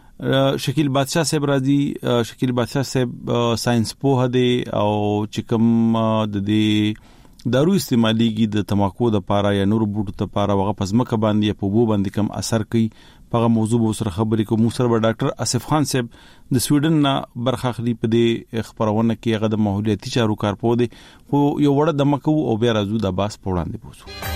با شکیل بادشاہ صاحب راځي. شکیل بادشاہ صاحب ساينس په هدي او چکم د دې دارو استعماليږي د تماکو د پاره یا نور بوټو ته پاره وغه پزمکه باندې په بو باندې کم اثر کوي په موضوع سره خبرې کوم موږ سره ډاکټر اسف خان صاحب د سویډن نه برخه خري په دې خبرونه کې هغه د ماحولیاتي چارو کارپو دي خو یو وړه د مکو او بیا راځو د باس پوړاندې پوسو.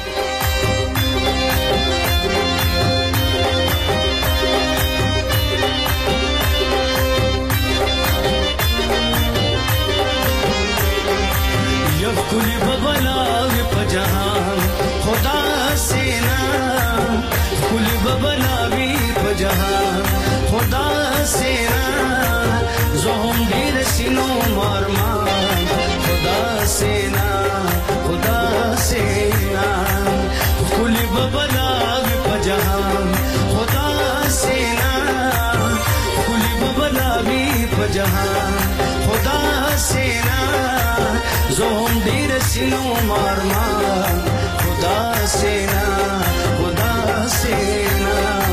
कुली बबलावे पजहान खुदा से ना कुली बबलावे पजहान खुदा से ना जोहम दीर सिनो मारमान खुदा से ना खुदा से ना कुली बबलावे पजहान खुदा से ना कुली बबलावे पजहान खुदा से ना जोहम दीर सिनो मारमान खुदा से ना खुदा से ना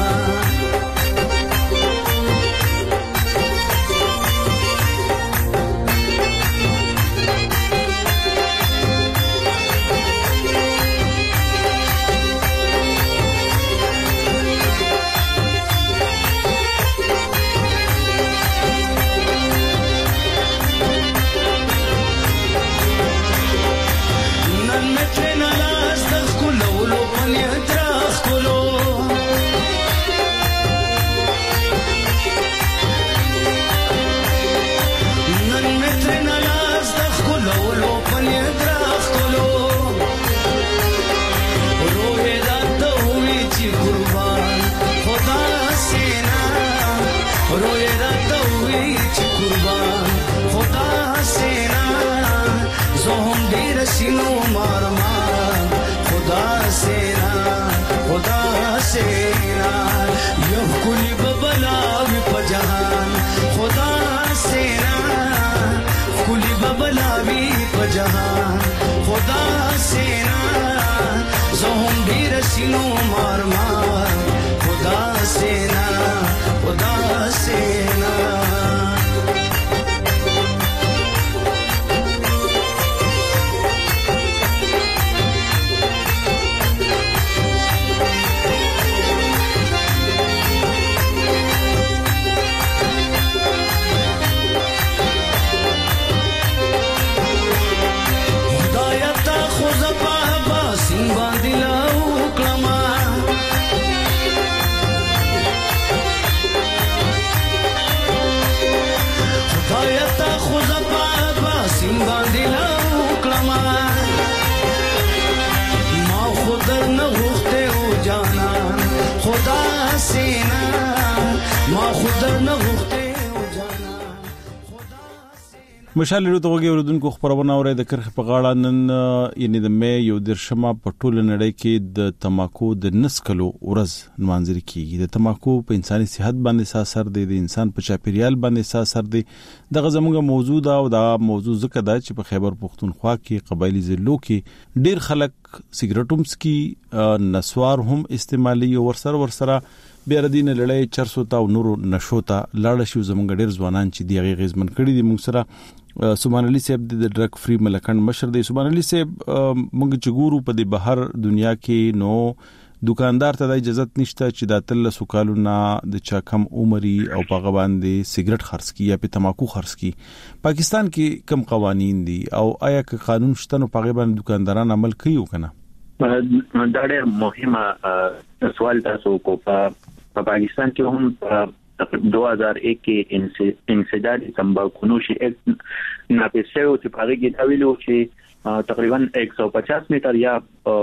सिनो मारमान खुदा से ना खुदा से ना यह कुली बबलावी पजहान खुदा से ना कुली बबलावी पजहान खुदा से ना जोहम दीर सिनो मारमान खुदा से ना खुदा سینا مشال له توګه ورودونکو خبرونه اوري د کرخ په غاړه نن یعنی د مې یو درشمه په ټوله نړۍ کې د تماکو د نسکلو ورځ منځري کیږي. د تماکو په انساني صحت باندې اثر دی، د انسان په چاپیریال باندې اثر دی. دغه زموږه موضوع دا او دا موضوع ځکه دا چې په خیبر پختونخوا کې قبایلی ضلعو کې ډیر خلک سیګریټوم سکي نسوار هم استعمالي او ورسره ورسره بیا ردین لړۍ چرسو تا او نورو نشو ته لاړ شي. زموږ ډیر ځوانان چې دی غیزمن کړي دي. موږ سره سبحان الله صاحب د ډرګ فری ملکان مشر دی. سبحان الله صاحب موږ چې ګورو په د بهر دنیا کې نو دکاندار ته د اجازه نشته چې د تل سوکالو نه د چا کم عمرې او په باندې سیګریټ خرڅ کی یا په تماکو خرڅ کی. پاکستان کې کم قوانین دي او آیا که قانون شته نو په باندې دکانداران عمل کوي او کنه؟ دا ډېر مهمه سوال تاسو کو. په پاکستان کې هم دو ہزار ایک کې انسداد تمباکو نوشي ایکټ ناپیسه او چې پاره کې دا ویلو چې تقریبا ایک سو پچاس میټر یا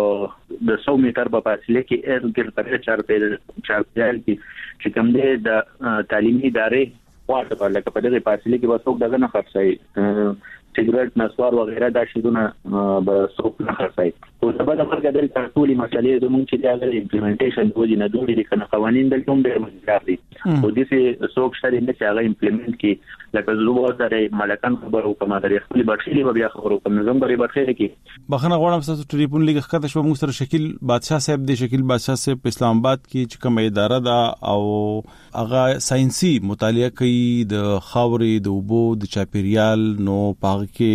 د سو میټر په فاصله کې ایر ګر پر چار په چار ځای کې چې کوم دې د تعلیمي ادارې واټ په لکه په دې فاصله کې وسوک دغه نه خرڅي سیګریټ نسوار وغیرہ دا شیونه به څوک نه خرڅي. او سبا د مرګ د ټولې مسلې زموږ چې د امپلیمنټیشن د وجې نه دوی د کنه قوانین د کوم ډېر مشکل دي او د څه څوک شته نه چې هغه امپلیمنټ کی لکه زوبو سره ملکان خبرو کوم د خپل برخې بیا خبرو کوم نظام بری برخې کې. بخنه غواړم تاسو ټلیفون لیک ښکته شو. موږ سره شکیل بادشاہ صاحب دی. شکیل بادشاہ صاحب په اسلام آباد کې چې کوم اداره ده او هغه ساينسي مطالعه کوي د خاورې د اوبو د چاپیریال نو پاغ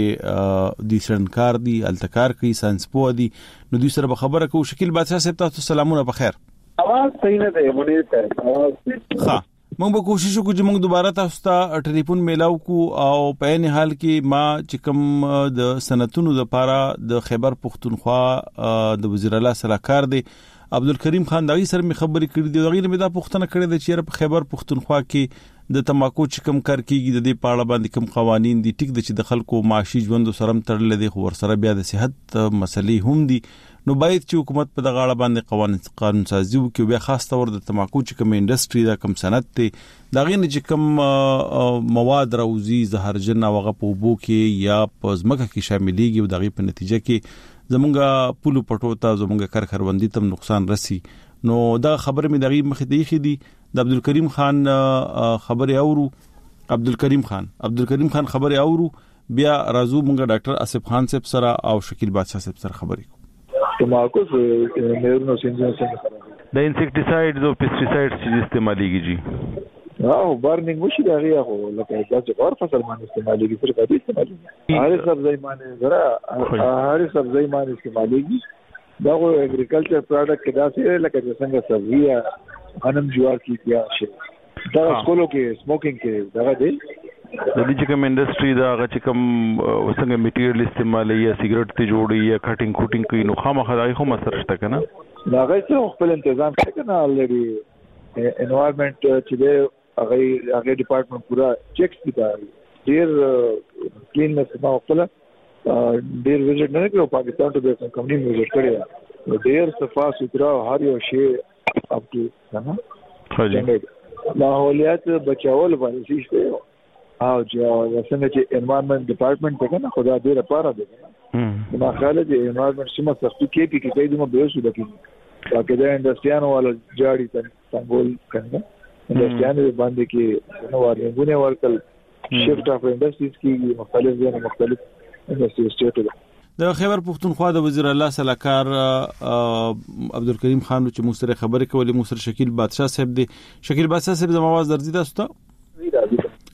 کې د سرنکار دی التکار کوي ساينس پو دی نو دوی سره خبره کوو. شکیل بادشاہ صاحب تاسو سلامونه په خیر. اواز صحیح نه دی مونږ ته اواز ښه. موږ به کوشش وکړو چې موږ دوباره تاسو ته ټلیفون میلاو کو او په نه حال کې ما چې کوم د سنتونو د پاره د خیبر پختونخوا د وزیر اعلی صلاحکار دی عبدالکریم خان دغه سره می خبرې کړې دي. دغه نه دا پښتنه کړې ده چې په خیبر پختونخوا کې د تماکو چې کوم کار کیږي د دې پاړه باندې کوم قوانین دي ټیک د چې د خلکو معاشي ژوند سره تړل دي خو ور سره بیا د صحت مسلې هم دي. نو باید چې حکومت په دغه اړه باندې قوانین قانون سازي وکړي. بیا خاص تور د تماکو چې کوم انډستری دا کوم صنعت ته دغه نه چې کوم مواد راوزي زهرجن او هغه په بو کې یا په ځمکه کې شاملېږي او دغه په نتیجه کې زمونږه پولو پټو ته زمونږه کار خروندي تم نقصان رسی. نو دا خبره مې دغه مخې دی خې دي د عبدالکریم خان خبره اورو. عبدالکریم خان عبدالکریم خان خبره اورو بیا راځو مونږه ډاکټر اسف خان صاحب سره او شکیل بادشاہ صاحب سره خبرې کوو. تماکو نهرونو سنجو څنګه د انسیکټیسایډز او پیسټیسایډز چې استعمالېږي جی او بارنینګ وشي دا غیا خو لکه دا اور فصل باندې استعمالېږي تر کدي استعمالېږي هر سبزی باندې زرا هر سبزی باندې استعمالېږي دا خو اګریکلچر پروډکټ کې دا څه لکه څنګه سبزی غنم جوار کی کیا شي دا سکولو کې سموکینګ کې دا دی د دې کوم انډستری دا چې کوم وسنګ میټیریل استعمالي یا سیګریټ ته جوړي یا کټینګ کوټینګ کوي نو خامخا دای خو مسر شته کنه دا غي څه خپل تنظیم کوي کنه الریډي انوایرنمنت چې دی هغه هغه ډپارټمنټ پورا چیک کیتا ډیر کلیننس ما خپل ډیر وزټ نه کړو پاکستان ته د کمپنی وزټ کړی ډیر صفا سوترا هر یو شی اپ ټو کنه حاجی ماحولیات بچاول باندې شي او چې څنګه چې انوایرنمنت ډپارټمنټ ته کنه خدا دې لپاره دی نو خاله دې انوایرنمنت سم سختي کې کې کې دې مو به شو دکې تاکي دا انډستریانو والا جاړي څنګه کنه انډستریانو باندې کې نو ورغونه ورکل شفت اف انډستریز کې مختلف ځای مختلف انډستریز چېټو د خیبر پختونخوا د وزیر اعلی صلاحکار عبدالکریم خان چې موږ سره خبرې کولې موږ سره شکیل بادشاہ صاحب دی. شکیل بادشاہ صاحب زموږ आवाज درځي تاسو ته؟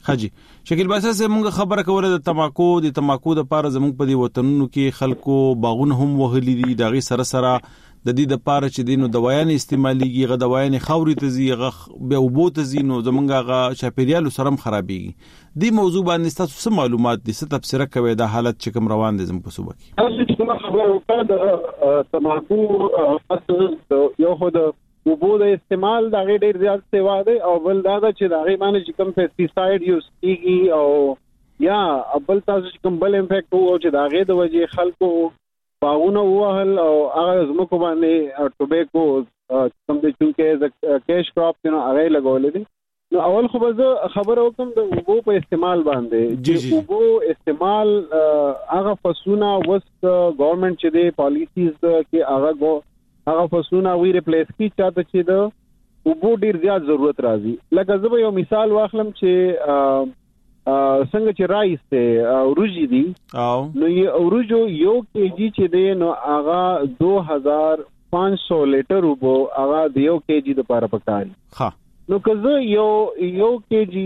حاجی شکیل باسه سه مونږ خبره کوله د تماکو د تماکو د پاره زموږ په دی وطنونو کې خلکو باغونه هم وهلي دي دغه سره سره د دې د پاره چې دینو دوايان استعماليږي غو دوايان خوري ته زی غ به وبو ته زینو زمونږه غ شاپیریال سره خرابيږي دی موضوع باندې تاسو څه معلومات دي څه تفسیر کوي د حالت چې کوم روان دي زم په صوبه کې تاسو کومه خبره وکړه د تماکو اصل یو خو د وبو د استعمال دا غي ډیر زیات سیوا دی او بل دا چې دا غي باندې چې کوم پیسټیساید یوز کیږي او یا بل تاسو چې کوم بل امپیکټ وو چې دا غي د وجې خلکو باغونه وهل او هغه زموږ باندې ټوبیکو کوم د چونکه د کیش کراپ نو هغه لګولې دي نو اول خو به خبره وکم د وبو په استعمال باندې چې وبو استعمال هغه فسونه وس گورنمنت چې دی پالیسیز کې هغه هغه فسونه وی ریپلیس کی چاته چې د وبو ډیر زیات ضرورت راځي لکه زه یو مثال واخلم چې څنګه چې رایس ته اوروجي دي او نو یو اوروجو یو کېجی چې دی نو هغه دو هزار پانچ سو لیټر وبو هغه د یو کېجی د لپاره پکاري ها نو که زه یو یو کېجی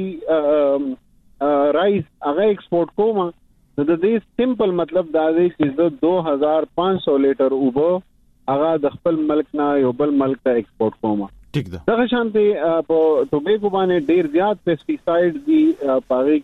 رایس هغه ایکسپورټ کوم نو د دې سمپل مطلب دا دی چې زه دو هزار پانچ سو لیټر وبو هغه د خپل ملک نه یو بل ملک ته ایکسپورټ کوم ټیک ده دغه شانتي په ټوبیکو باندې ډیر زیات پیسټیساید دي پاره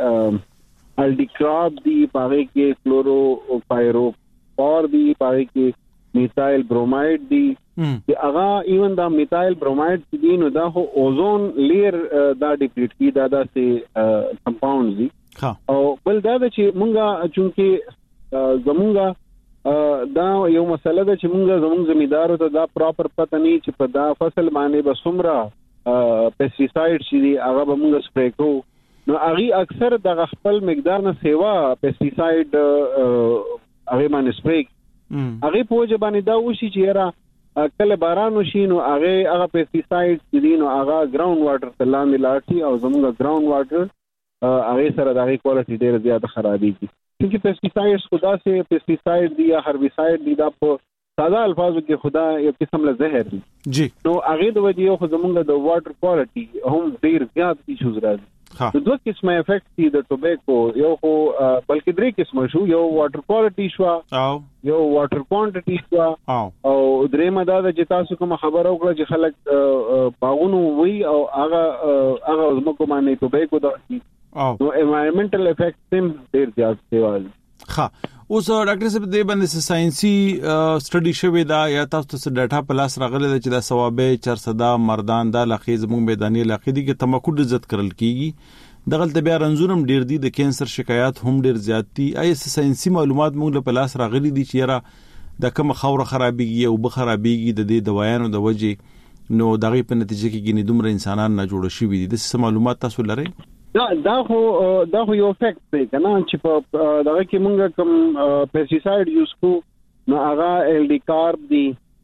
کې الډیکراب دي پاره کې کلورو پایرو اور دي پاره کې میثایل بروماید دي چې هغه ایون دا میثایل بروماید دي نو دا هو اوزون لیر دا ډیپلیټ کی دا د سي کمپاوند دي او بل دا چې مونږه چونکه زمونږه دا یو مسله ده چې موږ زموږ زمیدارو ته دا پراپر پته نه چې په دا فصل باندې به څومره پیسټیساید شي هغه به موږ سپری کوو نو هغه اکثر د خپل مقدار نه سیوا پیسټیساید هغه باندې سپری هغه په ځبانه دا وشي چې را کله باران وشي نو هغه هغه پیسټیساید چې دي نو هغه ګراوند واټر ته لاندې لاړ شي او زموږ ګراوند واټر هغه سره د هغه کوالټي ډیره زیاته خرابېږي क्योंकि पेस्टिसाइड्स खुदा से पेस्टिसाइड दी या हर्बिसाइड दी दा په ساده الفاظو کې خدا یو قسم له زهر دی جی نو هغه د وجې خو زمونږ د واټر کوالټي هم ډیر زیات ایشوز راځي د دوه قسمه افیکټ دي د ټوبیکو یو خو بلکې درې قسمه شو یو واټر کوالټي شو او یو واټر کوانټیټي شو او درېمه دا چې تاسو کوم خبر او کړه چې خلک باغونو وي او هغه هغه زموږ باندې ټوبیکو دا نو انوایرنمنټل افیکټ هم ډیر زیات دی ها اوس ډاکټر صاحب دې باندې ساينسي سټډي شوی دا یا تاسو ته ډاټا پلاس راغله چې دا ثوابه چار صدا مردان دا لخي زموږ میداني علاقې دي کې تماکو د عزت کرل کیږي دغه بیا رنزونم ډیر دي د کینسر شکایات هم ډیر زیات دي اي ساينسي معلومات موږ له پلاس راغلي دي چې را د کوم خوره خرابيږي او بخرابيږي د دې دوايانو د وجې نو دغه په نتیجه کې ګینې دومره انسانان نه جوړ شي دي د څه معلومات تاسو لرئ دا دا خو دا خو یو فیکټ دی کنه چې په دغه کې موږ کوم پیسټیساید یوز کو نو هغه الډیکارب دی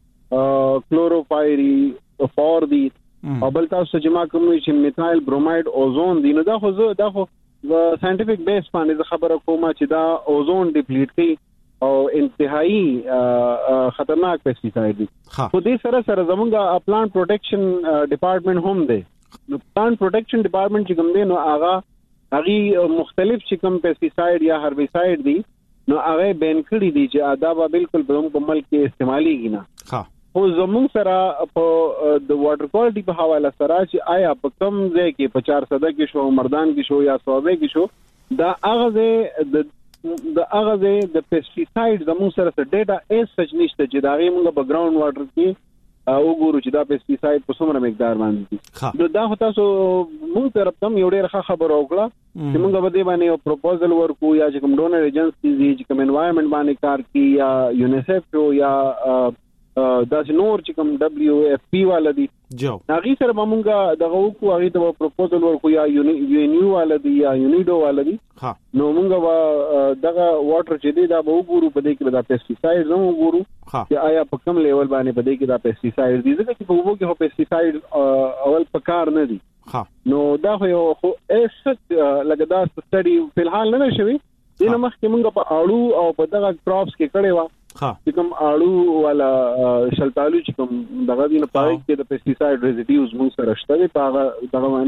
کلوروفایری فور دی او بل تاسو چې ما کوم چې میثایل بروماید اوزون دی نو دا خو دا خو ساينټیفیک بیس باندې خبره کومه چې دا اوزون ډیپلیټ کی او انتهایی خطرناک پیسټیساید دی خو دې سره سره زمونږ پلانټ پروټیکشن ډپارټمنټ هم دی نو پلانټ پروټیکشن ډپارټمنټ چې کوم دی نو هغه هغه مختلف چې کوم پیسټیساید یا هربیساید دي نو هغه بین کړی دي چې آداب بالکل په کوم ملک کې استعماليږي نه ها خو زموږ سره په د واټر کوالټي په حواله سره چې آیا په کوم ځای کې په چار صده کې شو مردان کې شو یا صوبه کې شو دا هغه د د هغه د پیسټیساید زموږ سره څه ډیټا ایس سچ نشته چې دا غي موږ په ګراوند واټر کې او ګورو چې دا پیسټیساید په څومره مقدار باندې دي دا خو تاسو موږ طرف ته یو ډېر ښه خبر اوکړه چې موږ به دې باندې یو پروپوزل ورکو یا چې کوم ډونر ایجنسیز دي چې کوم انوایرنمنت باندې کار کوي یا یونیسف یا دا نور چې کوم دبليو اف پی والا دي جو هغه سره موږ دغه وکړو هغه ته پروپوزل ورکو یا یو ان یو والا دي یا یونیډو والا دي نو موږ دغه واټر چې دی دا به وګورو په دې کې دا پیسټیساید نو وګورو چې آیا په کوم لیول باندې په دې کې دا پیسټیساید دي ځکه چې په وګورو کې هو پیسټیساید اول پکار نه دي نو دا خو خو اس لکه دا سټډي په الحال نه شوی دینه مخکې موږ په اړو او په دغه کراپس کې کړي و چې کوم اړو ولا شلتالو چې کوم دغه دینه پای کې د پیسټیساید ریزیډیوز موږ سره شته په هغه دغه باندې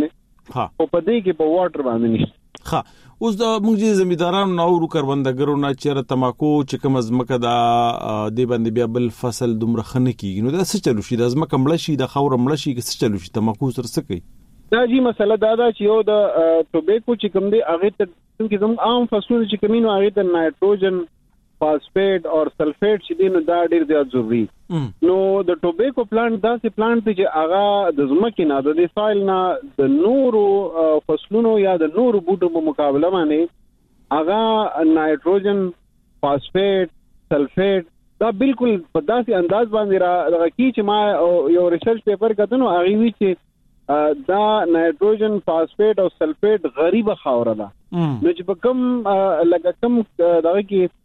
او په دې کې په واټر باندې نشته. ها اوس د موږ چې زمیندارانو نو کروندګرو نه چیرې تماکو چې کوم ازمکه دا د باندې بیا بل فصل دومره خنه کیږي نو دا څه چلو شي د ازمکه مړ شي د خاور مړ شي څه چلو شي تماکو سره څه کوي؟ دا جی مسله دا دا چې یو د ټوبیکو چې کوم دی هغه ته چې کوم عام فصلونه چې کومینو هغه ته نایټروجن فاسفیټ او سلفیټ چې دینو دا ډیر زیات ضروری. نو د ټوبیکو پلانټ دا سي پلانټ چې هغه د زمکې نه د سایل نه د نورو فصلونو یا د نورو بوټو په مقابله باندې هغه نایټروجن فاسفیټ سلفیټ دا بالکل په داسې انداز باندې را دغه کی چې ما یو ریسرچ پیپر کتو نو هغه وی چې دا نایټروجن فاسفیټ او سلفیټ غریبه خاوره ده. نو چې په کم لکه کم دغه کې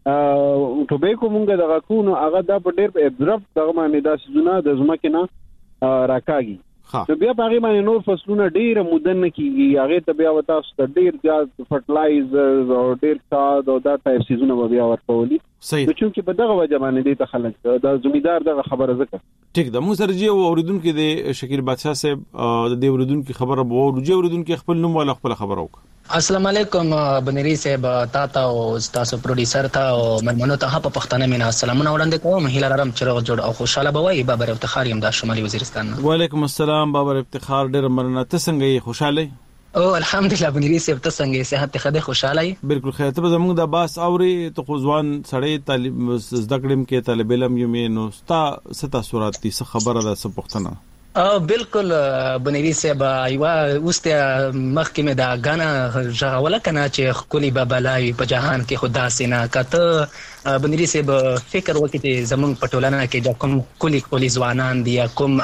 ټوبیکو مونږه دغه کو نو هغه دا په ډېر ابزرب دغه باندې دا سيزونه د زمکه نه راکاږي. نو بیا په هغه باندې نور فصلونه ډېر مدن کیږي هغه ته بیا وتا ست ډېر زیات فرټلایزرز او ډېر کاد او دا ټایپ سيزونه بیا ورکولي. صحیح. نو چې په دغه وجه باندې دې ته خلک دا زمیندار دغه خبره زکه ټیک ده. مو سره جی اوریدونکو د شکیل بادشاہ صاحب د دې اوریدونکو خبره وو جی اوریدونکو خپل نوم ولا خپل خبره وک. السلام علیکم بنری صاحب تاتا او تاسو پروډوسر ته او مرمنو ته په پښتنه مینا سلامونه وړاندې کوم. هیله لرم چې روغ جوړ او خوشاله بوي. بابر افتخار یم د شمالي وزیرستان. وعلیکم السلام بابر افتخار ډیر مننه. ته څنګه یې خوشاله؟ او الحمدلله بنری صاحب ته څنګه صحت خده خوشاله یې؟ بالکل خیر. ته زموږ د باس اوري ته خوځوان سړی طالب زده کړم کې طالب علم یم نو ستا ستا صورت دي څه خبره ده څه پښتنه؟ او بالکل بنری صاحب ایوا اوسته مخکې مې دا غانا ژغوله کنه چې خولي بابلای په جهان کې خدا سینا کته بنری صاحب فکر وکړي چې زمونږ پټولانه کې د کوم کلی کلی ځوانان دي کوم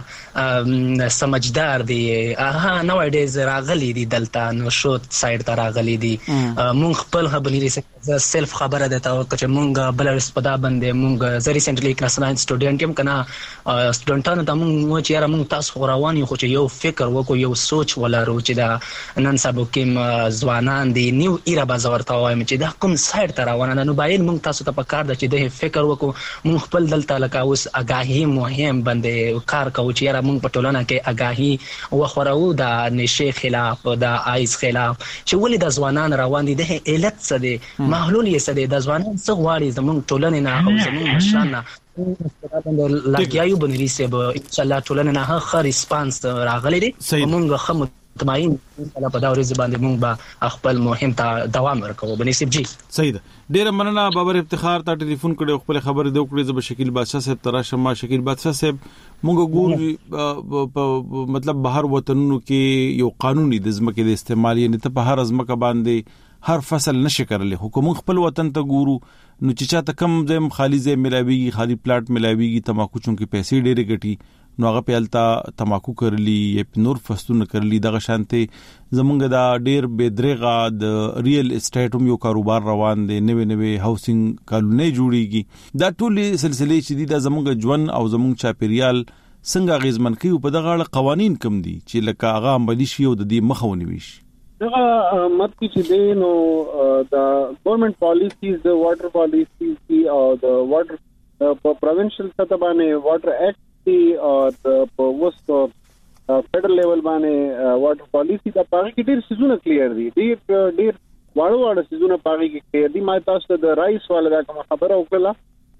اها سمجھدار دي اها نو ډیز راغلي دي دلته نو شوت سایډ ته راغلي دي مونږ خپل بنری صاحب سیلف خبره ده ته چې مونږ بل سپدا باندې مونږ زری سنټرلی کلاس ناین سټوډنټ یم کنه سټوډنټانو ته مونږ چې موږ تاسو روان یو چې یو فکر وکړو یو سوچ ولرو چې دا نن سبا کې ځوانان دي نیو ایرا بازارته وایم چې دا کوم سایډ ته روانه نو باید موږ تاسو ته په کار د چې د فکر وکړو موږ خپل دلته لکه اوس اگاهی مهم باندې کار کوو چې یاره موږ په ټولنه کې اگاهی وخورو د نشه خلاف د آیس خلاف چې ولې د ځوانان روان دي د علت څه دي محلول یې څه دي د ځوانان څه غواړي زموږ ټولنه نه او زموږ مشران لاګیایو بنری صاحب ان شاء الله ټولنه نه ښه ریسپانس راغلی دی موږ خو مطمئن الله په دا ورځ باندې موږ به خپل مهم ته دوام ورکوو بنری صاحب جی. صحیح ده. ډیر مننه بابر افتخار ته ټلیفون کړو خپل خبر دی وکړي زب شکیل بادشاہ صاحب تراشه ما شکیل بادشاہ صاحب موږ ګور مطلب بهر وطنونو کې یو قانوني د ځمکې د استعمال یعنی ته په هر ځمکه باندې هر فصل نشي کړلی حکومت خپل وطن ته ګورو نو چې چاته کم زم خالي زې ملاويږي خالي پلاټ ملاويږي تماکو چونکې پیسې ډېرې ګټي نو هغه پیالتا تماکو کرلی یا نور فستونه کرلی دغه شانته زمونږ دا ډېر بيدرغه د ریل اسټیټ هم یو کاروبار روان دي نوې نوې هاوسینګ کالونی جوړیږي دا ټولې سلسله چې دي دا زمونږ ژوند او زمونږ چاپیریال څنګه غیزمن کوي په دغه اړه قوانين کم دي چې لکه هغه عملی شي او د دې مخاوني وي. دغه مت چې دی نو د ګورنمنت پالیسیز د واټر پالیسیز او د واټر په پروینشل سطح باندې واټر ایکټ دی او په وست فدرل لیول باندې واټر پالیسی د پاره کې ډیر سيزونه کلیر دي ډیر ډیر واړو واړو سيزونه پاره کې کلیر دي ما تاسو د رائس والا دا کوم خبره وکړه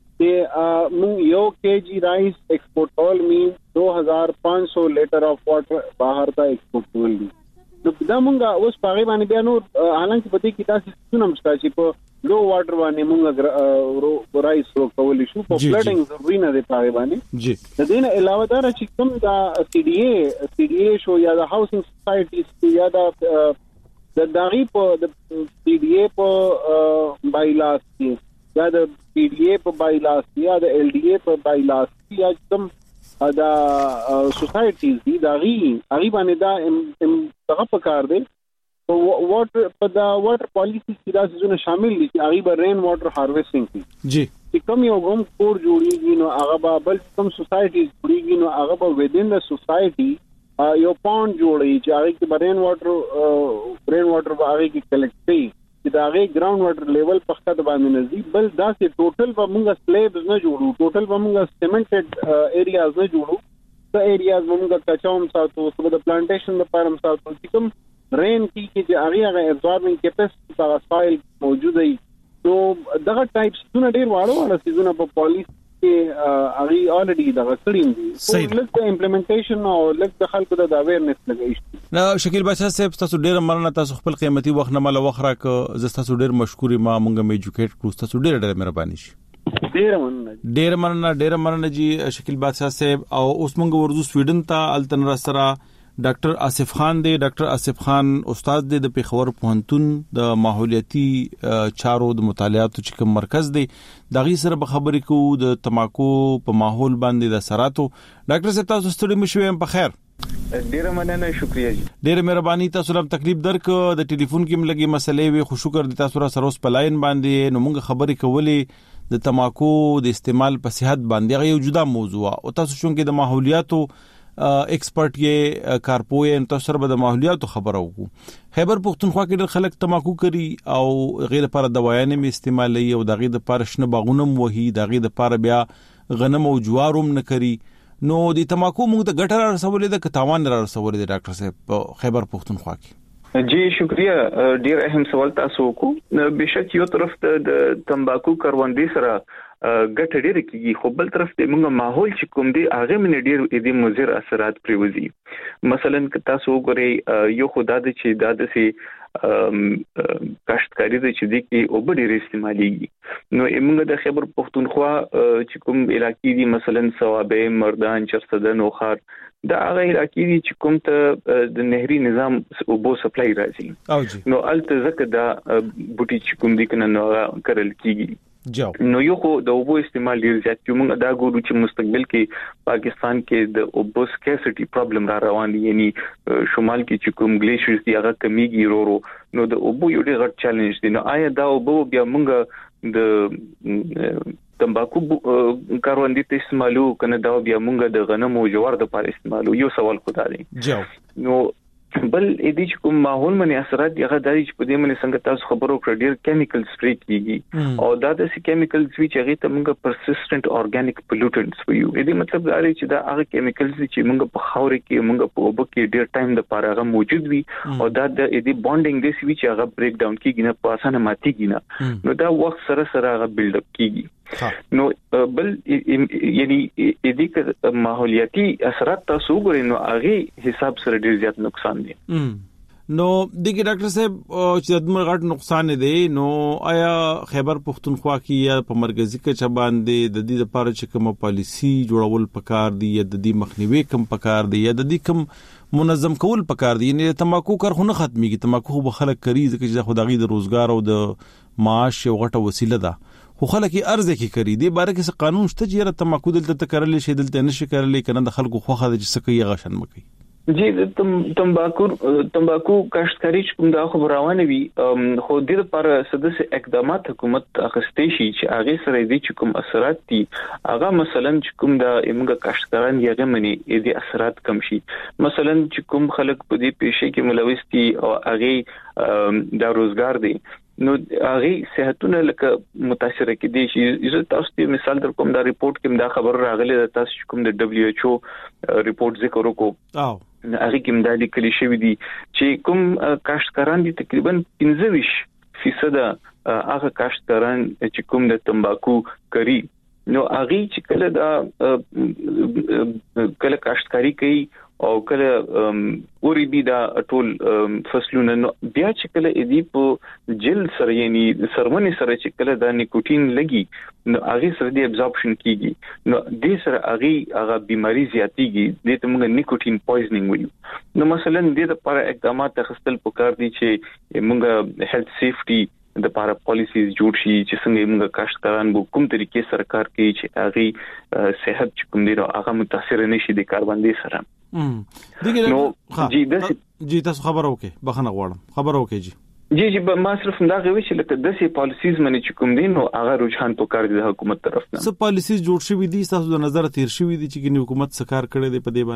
چې مو یو کېجی رائس ایکسپورټ کول مین دو ہزار پانچ سو لیټر اف واټر بهر ته ایکسپورټ کول دي. نو دا مونږه اوس پاره باندې بیا نو حالانکه پته کې تاسو څونه مستا چې په لو واټر باندې مونږه رائس رو کولې شو په فلډینګ ضروري نه دی پاره باندې جی د دې نه علاوه دا چې کوم دا سی ډي اي سی ډي اي شو یا د هاوسینګ سوسایټیز یا د د داغي په د سی ډي اي په بایلاس کې یا د پی ډي اي په بایلاس یا د ال ډي اي په بایلاس یا کوم دا سوسایټیز دي دا غي غي باندې دا دغه پکار دی واټر په دا واټر پالیسی کې دا څه شامل دي چې هغه به رین واټر هارویسټینګ کوي جی چې کوم یو کوم کور جوړیږي نو هغه به بل کوم سوسایټیز جوړیږي نو هغه به ودین د سوسایټي یو پاوند جوړي چې هغه کې رین واټر رین واټر به هغه کې کلیکټ کوي چې دا هغه ګراوند واټر لیول په خط باندې نزدیک بل دا چې ټوټل به موږ سلیبز نه جوړو ټوټل به موږ سیمنټډ ایریاز نه جوړو څه ایریاز موږ کچوم ساتو څه د پلانټیشن لپاره هم ساتو چې کوم رین کی چې هغه هغه ابزوربینګ کیپاسټي په سوایل موجود دی. نو دغه ټایپس څونه ډیر واړه واړه سيزونه په پالیسی کې هغه الریډي دغه کړی دي. لکه امپلیمنټیشن او لکه خلکو د اویرنس لګی. نو شکیل بادشاہ صاحب تاسو ډیر مننه، تاسو خپل قیمتي وخت نه مال وخره ک زه تاسو ډیر مشکور ما مونږه می ایجوکیټ کړو، تاسو ډیر ډیر مهرباني شي. ډیر مننه ډیر مننه ډیر مننه جی شکیل بادشاہ صاحب. او اوس مونږ ورزو سویډن ته التن را سره ډاکټر آصف خان دی. ډاکټر آصف خان استاد دی د پیښور پوهنتون د ماحولیاتي چارو د مطالعاتو چې کوم مرکز دی، دغه سره به خبرې کوو د تماکو په ماحول باندې د اثراتو. ډاکټر صاحب تاسو ستړي مشوي په خیر. ډیره مننه، شکریا جی. ډیره مهرباني. تاسو هم تکلیف درک د ټلیفون کې ملګي مسلې وي، خو شکر د تاسو سره اوس په لاین باندې نو موږ خبرې کولې د تماکو د استعمال په صحت باندې. یو جدا موضوع او تاسو شونکې د ماحولیاتو ایکسپرت یې کارپوی ان تاسو سره به د ماحولیاتو خبرو کو. خیبر پختونخوا کې ډېر خلک تماکو کوي او غیر لپاره دوايانې می استعمالي او دغه د لپاره شنه باغونه وهي، دغه د لپاره بیا غنم او جواروم نه کوي. نو د تماکو موږ د ګټر رسولې د کتاوان را رسولې د ډاکټر صاحب په خیبر پختونخوا کې. جی شکریہ، ډیر اهم سوال تاسو کو. بشک یو طرف ته د تمباکو کاروندې سره ګټه ډیره کیږي، خو بل طرف ته موږ ماحول چې کوم دی هغه من ډیر د مضر اثرات پریوزي. مثلا که تاسو وګورئ یو خدای د چې د سي کاشتکاری د چې دی کې او ډیر استعمالي. نو موږ د خیبر پختونخوا چې کوم علاقې دي مثلا ثوابه، مردان، چرسدن او خار دا هغه علاقې دي چې کوم ته د نهري نظام او بو سپلای راځي. نو الته زکه دا بوټي چې کوم دي کنه نو کرل کیږي. جو نو یو خو د اوبو استعمال ډیر زیات چې موږ دا ګورو چې مستقبل کې پاکستان کې د اوبو سکیسټي پرابلم را روان دي، یعنی شمال کې چې کوم ګلیشیرز دی هغه کمیږي ورو ورو. نو د اوبو یو ډیر غټ چیلنج دی. نو آیا دا اوبو بیا موږ د تمباکو کاروندې ته استعمالو کنه دا بیا موږ د غنم او جوار د لپاره استعمالو؟ یو سوال خدا دی. جو نو بل اې دې چې کوم ماحول باندې اثرات دی هغه د دې په دې باندې څنګه تاسو خبرو کړ ډیر کیمیکل سپری کیږي او دا د کیمیکلز چې هغه ته موږ پرسیسټنت اورګانیک پولوټنټس ویو. دې مطلب دا دی چې دا هغه کیمیکلز چې موږ په خاور کې موږ په اوبو کې ډیر ټایم د پاره هغه موجود وي او دا د دې بانډینګ د سوي چې هغه بریک ډاون کیږي نه په اسانه ماتيږي نه. نو دا وخت سره سره هغه بیلډ اپ کیږي. نو بل یعنی دې کې ماحولیاتي اثرات تاسو ګورئ نو هغه حساب سره ډیر زیات نقصان دي. نو دغه ډاکټر صاحب چې د دمر غټ نقصان دی، نو آیا خیبر پختونخوا کې یا په مرکزی کې چ باندې د دې لپاره چې کوم پالیسی جوړول پکار دی یا د دې مخنیوي کم پکار دی یا د دې کم منظم کول پکار دی؟ یعنی تماکو کارخونه ختميږي، تماکو به خلک کوي ځکه چې خدایي د روزګار او د معاش یو غټه وسیله ده، خو خلک یې ارزه کې کوي. دې باره کې قانون شته چې را تماکو دلته تکرل شي دلته نشي کړل کنه د خلکو خوخه د چې سکه یې غشن مکي. جی تم تمباکو تمباکو کاشتکاری کوم دا خبر روانه وي، خو د لپاره سدس اقدامات حکومت اخستې شي چې هغه سره دي چې کوم اثرات دي هغه مثلا چې کوم دا موږ کاشتکاران یې غمني دې اثرات کم شي. مثلا چې کوم خلک په دې پیښه کې ملوث دي او هغه دا روزګار دي نو هغه صحتونه لکه متاثر کېدي شي. زه تاسو ته مثال در کوم دا ریپورت کې دا خبر راغلی د تاسو کوم د دبليو ایچ او ریپورت ذکر وکړو او هغه کې دا لیکل شوی دی چې کوم کاشتکاران دي تقریبا پنځه ویشت فیصد هغه کاشتکاران چې کوم د تمباکو کوي نو هغه چې کله دا کله کاشتکاری کوي او کله اوري بي دا ټول فصلونه نو بیا چې کله ادي په جل سره یعنی سرمنې سره چې کله دا نیکوټین لګي نو هغه سره د ابزورپشن کیږي نو د سره هغه هغه بيماري زیاتیږي د ته موږ نیکوټین پویزنینګ ویو. نو مثلا د لپاره اقدامات تخصصل پکار دي چې موږ هیلث سیفټي د لپاره پالیسیز جوړ شي چې څنګه موږ کاشتکاران به کوم طریقې سره کار کوي چې هغه صحت کوم دی هغه متاثر نشي د کاربندي سره. دغه نو جی د جی تاسو خبر اوکي بخنه غواړم خبر اوکي جی جی جی ما صرف دا غوي چې لکه د سي پالیسیز منی چې کوم دي نو هغه رجحان په کار دي د حکومت طرف نه. څه پالیسیز جوړ شوې دي تاسو د نظر تیر شوې دي چې ګنې حکومت څه کار کړی دی په دې باندې؟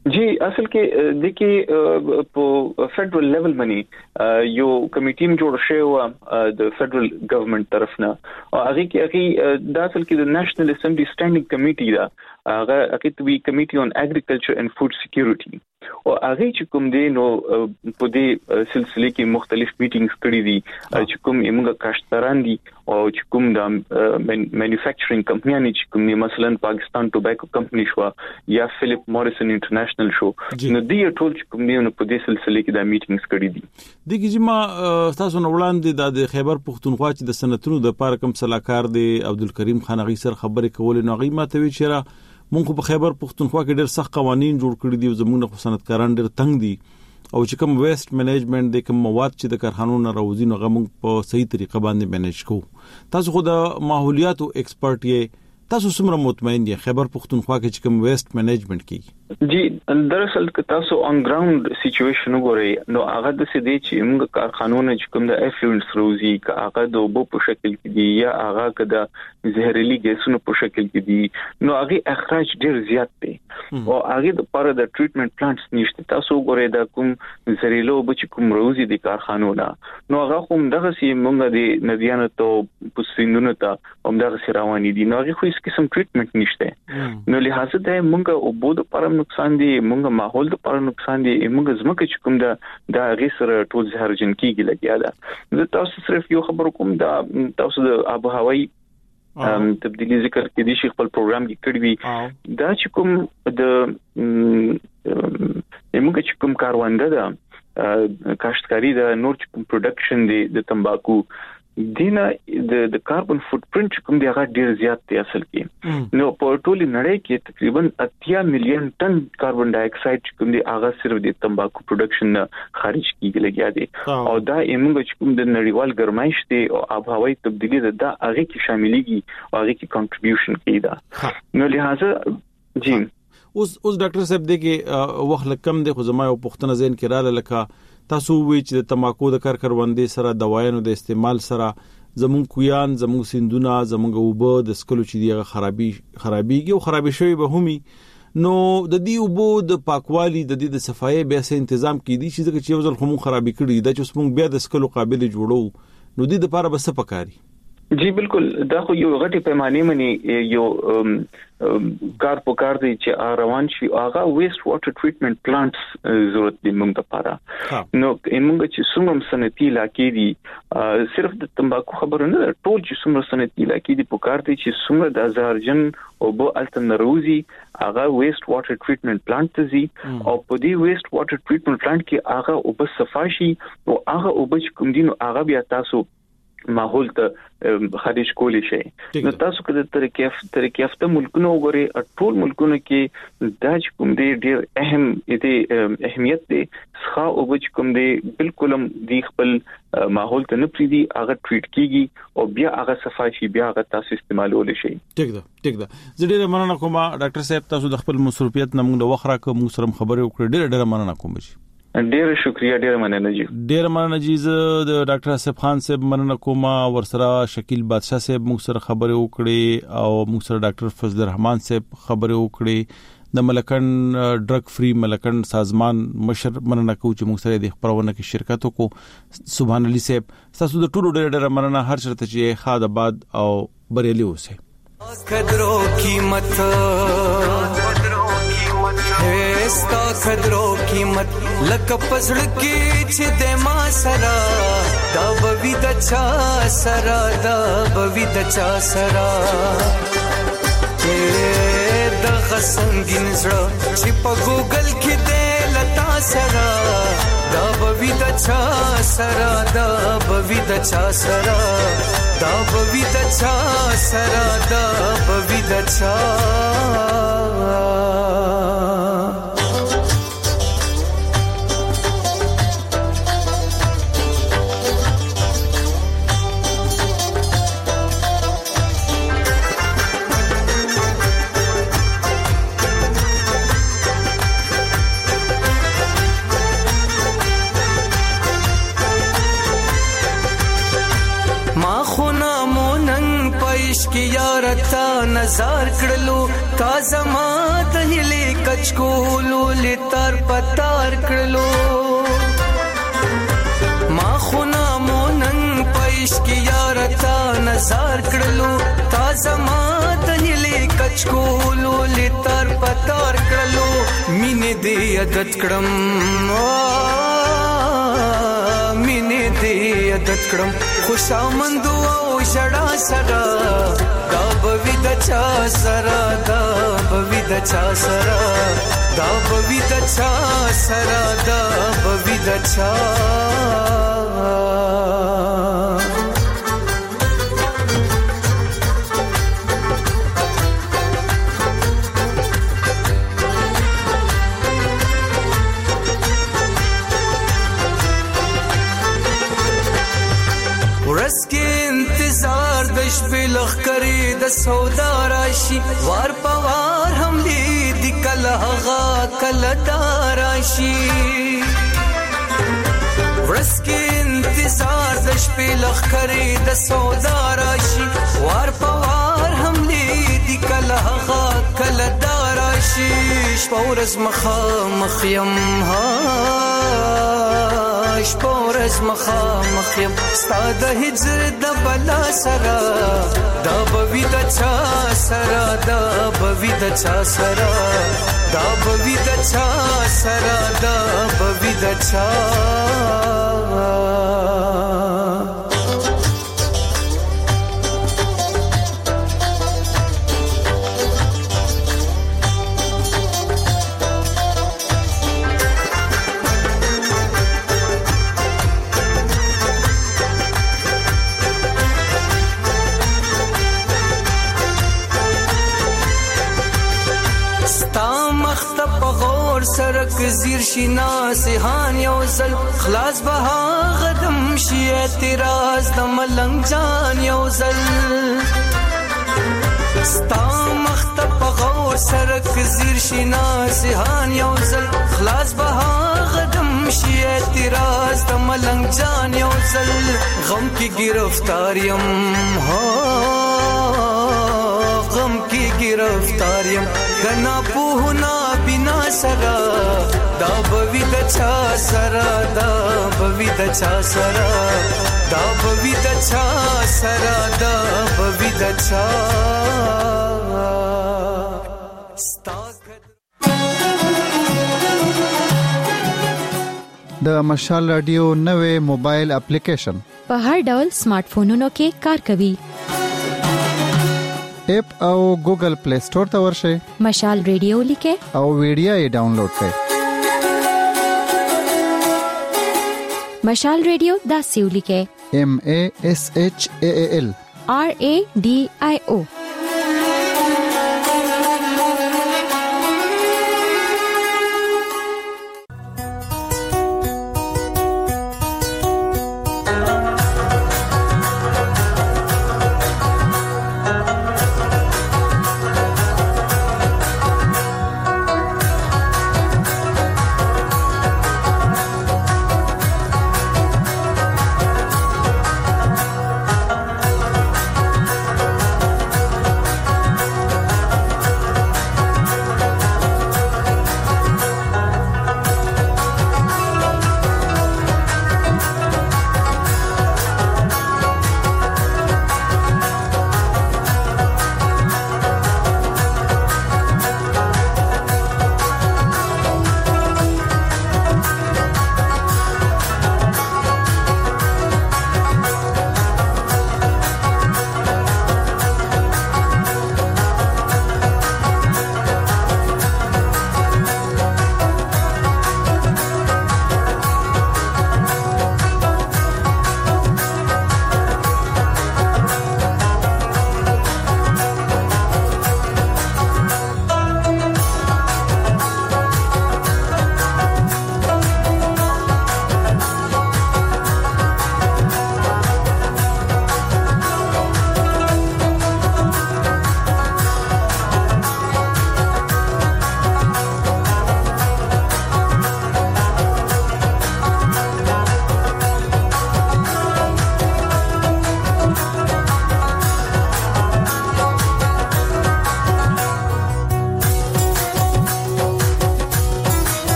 جی اصل کې د کې په فدرال لیول باندې یو کمیټي جوړ شوی و د فدرال ګورنمنت طرفنا او هغه کې هغه د اصل کې د نېشنل اسمبلی سټانډینګ کمیټي دا هغه هغه ته وی کمیټي اون اګریکلچر اند فود سکیورټي او هغه چې کوم دی نو په دې سلسله کې مختلف میټینګز کړې دي چې کوم موږ کاشتران دي او چې کوم د مینوفیکچرینګ کمپنیانې چې کوم مثلا پاکستان ټوباکو کمپنی شو یا فلیپ مورسن انټرنیشنل شو نو دې ټول چې کوم دی نو په دې سلسله کې د میټینګز کړې دي د کی چې ما تاسو نو وړاندې د خیبر پختونخوا چې د سنتونو د پاره کوم صلاحکار دی عبدالکریم خان غي سر خبرې کول نو غي ماته وی چیرې مونږ په خیبر پختونخوا کې ډېر سخت قوانين جوړ کړی دي او زموږ نه صنعتکاران ډېر تنگ دي او چې کوم ویسټ مینجمنت د کوم مواد چې د کارخانو نه راوځي نو غو په صحیح طریقه باندې مینج کوو تاسو خو د ماحولیات او ایکسپرټ یې تاسو څومره مطمئن دي خیبر پختونخوا کې چې کوم ویسټ مینجمنت کی جی دراصل که تاسو اون ګراوند سچويشن وګورئ نو هغه د سې دي چې موږ کارخانو چې کوم د افلوئنس روزي که هغه د وبو په شکل کې دي یا هغه کده زهريلي ګیسونو په شکل کې دي نو هغه اخراج ډیر زیات دی او هغه د پاره د ټریټمنټ پلانټس نشته تاسو وګورئ دا کوم زهريلو به چې کوم روزي د کارخانو نه نو هغه کوم دغه سي موږ د ندیانو ته پوسیندونو ته هم دغه سي رواني دي نو هغه قسم ټریټمنټ نشته نو لہذا د موږ او بود پر نقصان دي موږ ماحول د پر نقصان دي موږ زمکه چې کوم د د غیسر ټول زهرجن کیږي لګیا ده زه تاسو صرف یو خبر کوم دا تاسو د آب و هوایی تبدیلی ذکر کې دي شیخ خپل پروګرام کې کړی وی دا چې کوم د موږ چې کوم کارونده ده کاشتکاری ده نور چې کوم پروډکشن دي د تمباکو دینه د د کاربن فوت پرینټ کوم دی هغه ډیر زیات دی اصل کې نو په ټولي نړۍ کې تقریبا اتیا میلیون ټن کاربن ډای اکساید کوم دی هغه صرف د تمباکو پروډکشن نه خارج کیږي لګیا دی او دا ایمونګ چې کوم د نړیوال ګرمایش دی او آب هوایی تبدیلی ده دا هغه کې شاملېږي او هغه کې کنټریبیوشن کوي دا نو لہذا جی اوس اوس ډاکټر صاحب دغه وخت کم دی خو زما یو پښتنه زین کې رااله لکه تاسو وی چې د تماکو د کار کروندې سره دوايانو د استعمال سره زمون کویان زمون سندونه زمون وبو د سکلو چې دیغه خرابي خرابيږي او خرابي شوی به همي نو د دې وبو د پاکوالي د دې د صفایي به سه تنظیم کړي چې ځکه چې یو ځل خمو خرابي کړي د چې اوس بیا د سکلو قابل جوړو نو د دې لپاره به څه پکاري جی بالکل دا خو یو غټي پیمانه منی یو کار په کار دی چې روان شي هغه ویسټ واټر ټریټمنټ پلانټس ضرورت دی موږ لپاره نو موږ چې څومره صنعتي علاقې دي صرف د تمباکو خبره نه ټول چې څومره صنعتي علاقې دي په کار دی چې څومره د زهرجن او بو الټنروزي هغه ویسټ واټر ټریټمنټ پلانټ دي او په دې ویسټ واټر ټریټمنټ پلانټ کې هغه او بس صفاشي او هغه او بچ کوم دینو هغه بیا تاسو ماحول ته خارج کولی شي نو تاسو کله طریقې طریقې افته ملکونو وګورئ ټول ملکونو کې دا چې کوم دی ډیر اهم دې اهمیت دی ښه او بچ کوم دی بالکل هم دی خپل ماحول ته نه پریدي هغه ټریټ کیږي او بیا هغه صفایي بیا هغه تاسو استعمالول شي ټیک ده ټیک ده زه ډیر مننه کوم ډاکټر صاحب تاسو د خپل مصروفیت نه موږ وخت راکوم موږ سره خبرې وکړې ډیر ډیر مننه کوم ډیر شکریا ډیر مننه جی ډیر مننه جی زه د ډاکټر اسف خان صاحب مننه کوم ورسره شکیل بادشاہ صاحب موږ سره خبرې وکړې او موږ سره ډاکټر فضل الرحمن صاحب خبرې وکړې د ملکن ډرګ فری ملکن سازمان مشر مننه کوم چې موږ سره د خبرونه کې شرکت وکړو سبحان الله صاحب تاسو د ټولو ډیر ډیر مننه هر چرته چې خاد آباد او بریالي اوسئ قدرو قیمت هستا قدرو قیمت لک پزړ کې چې د ما سرا دا بوي د چا سرا دا بوي د چا سرا د غسنګین زړه چې په ګوګل کې د لتا سرا دا بوي د چا سرا دا بوي د چا سرا دا بوي د چا سرا دا بوي د چا نظر کړلو زما د هلي کچکولو لتر پتار کړلو ما خونا مونن پېش کی یار تا نظر کړلو تا زما د هلي کچکولو لتر پتار کړلو مینه دې عادت کړم مینه دې عادت کړم خوشامند او شړا سره دا بوي د چا سره دا بوي د چا سره دا بوي د چا سره دا بوي د چا بلخ کری د سودا راشي وار پوار هم دې د کله غا کله داراشي ورس کې انتظار د شپې لخ کری د سودا راشي وار پوار هم دې د کله غا کله داراشي شپورز مخا مخیم ها شپورز مخا مخیم ستاد هجر د بلا سرا دا بوي د چا سرا دا بوي د چا سرا دا بوي د چا سرا دا بوي د چا سرک زیر شینا سهان یوزل خلاص بها غدم شی اعتراض د ملنګ جان یوزل ستا مختب غور سرک زیر شینا سهان یوزل خلاص بها غدم شی اعتراض د ملنګ جان یوزل غم کی گرفتاریم ها غم کی گرفتاریم غنا پوهنا بنا سرا دا بوي د چا سرا دا بوي د چا سرا دا بوي د چا سرا دا بوي د چا د مشال رادیو نوې موبایل اپلیکیشن په هر ډول سمارټ فونونو کې کار کوي اپ او ګوګل پلی سٹور ته ورشئ مشال ریډیو لیکه او ویډیو یې ډاونلوډ کړئ مشال ریډیو دا سیو لیکه M A S H A A L R A D I O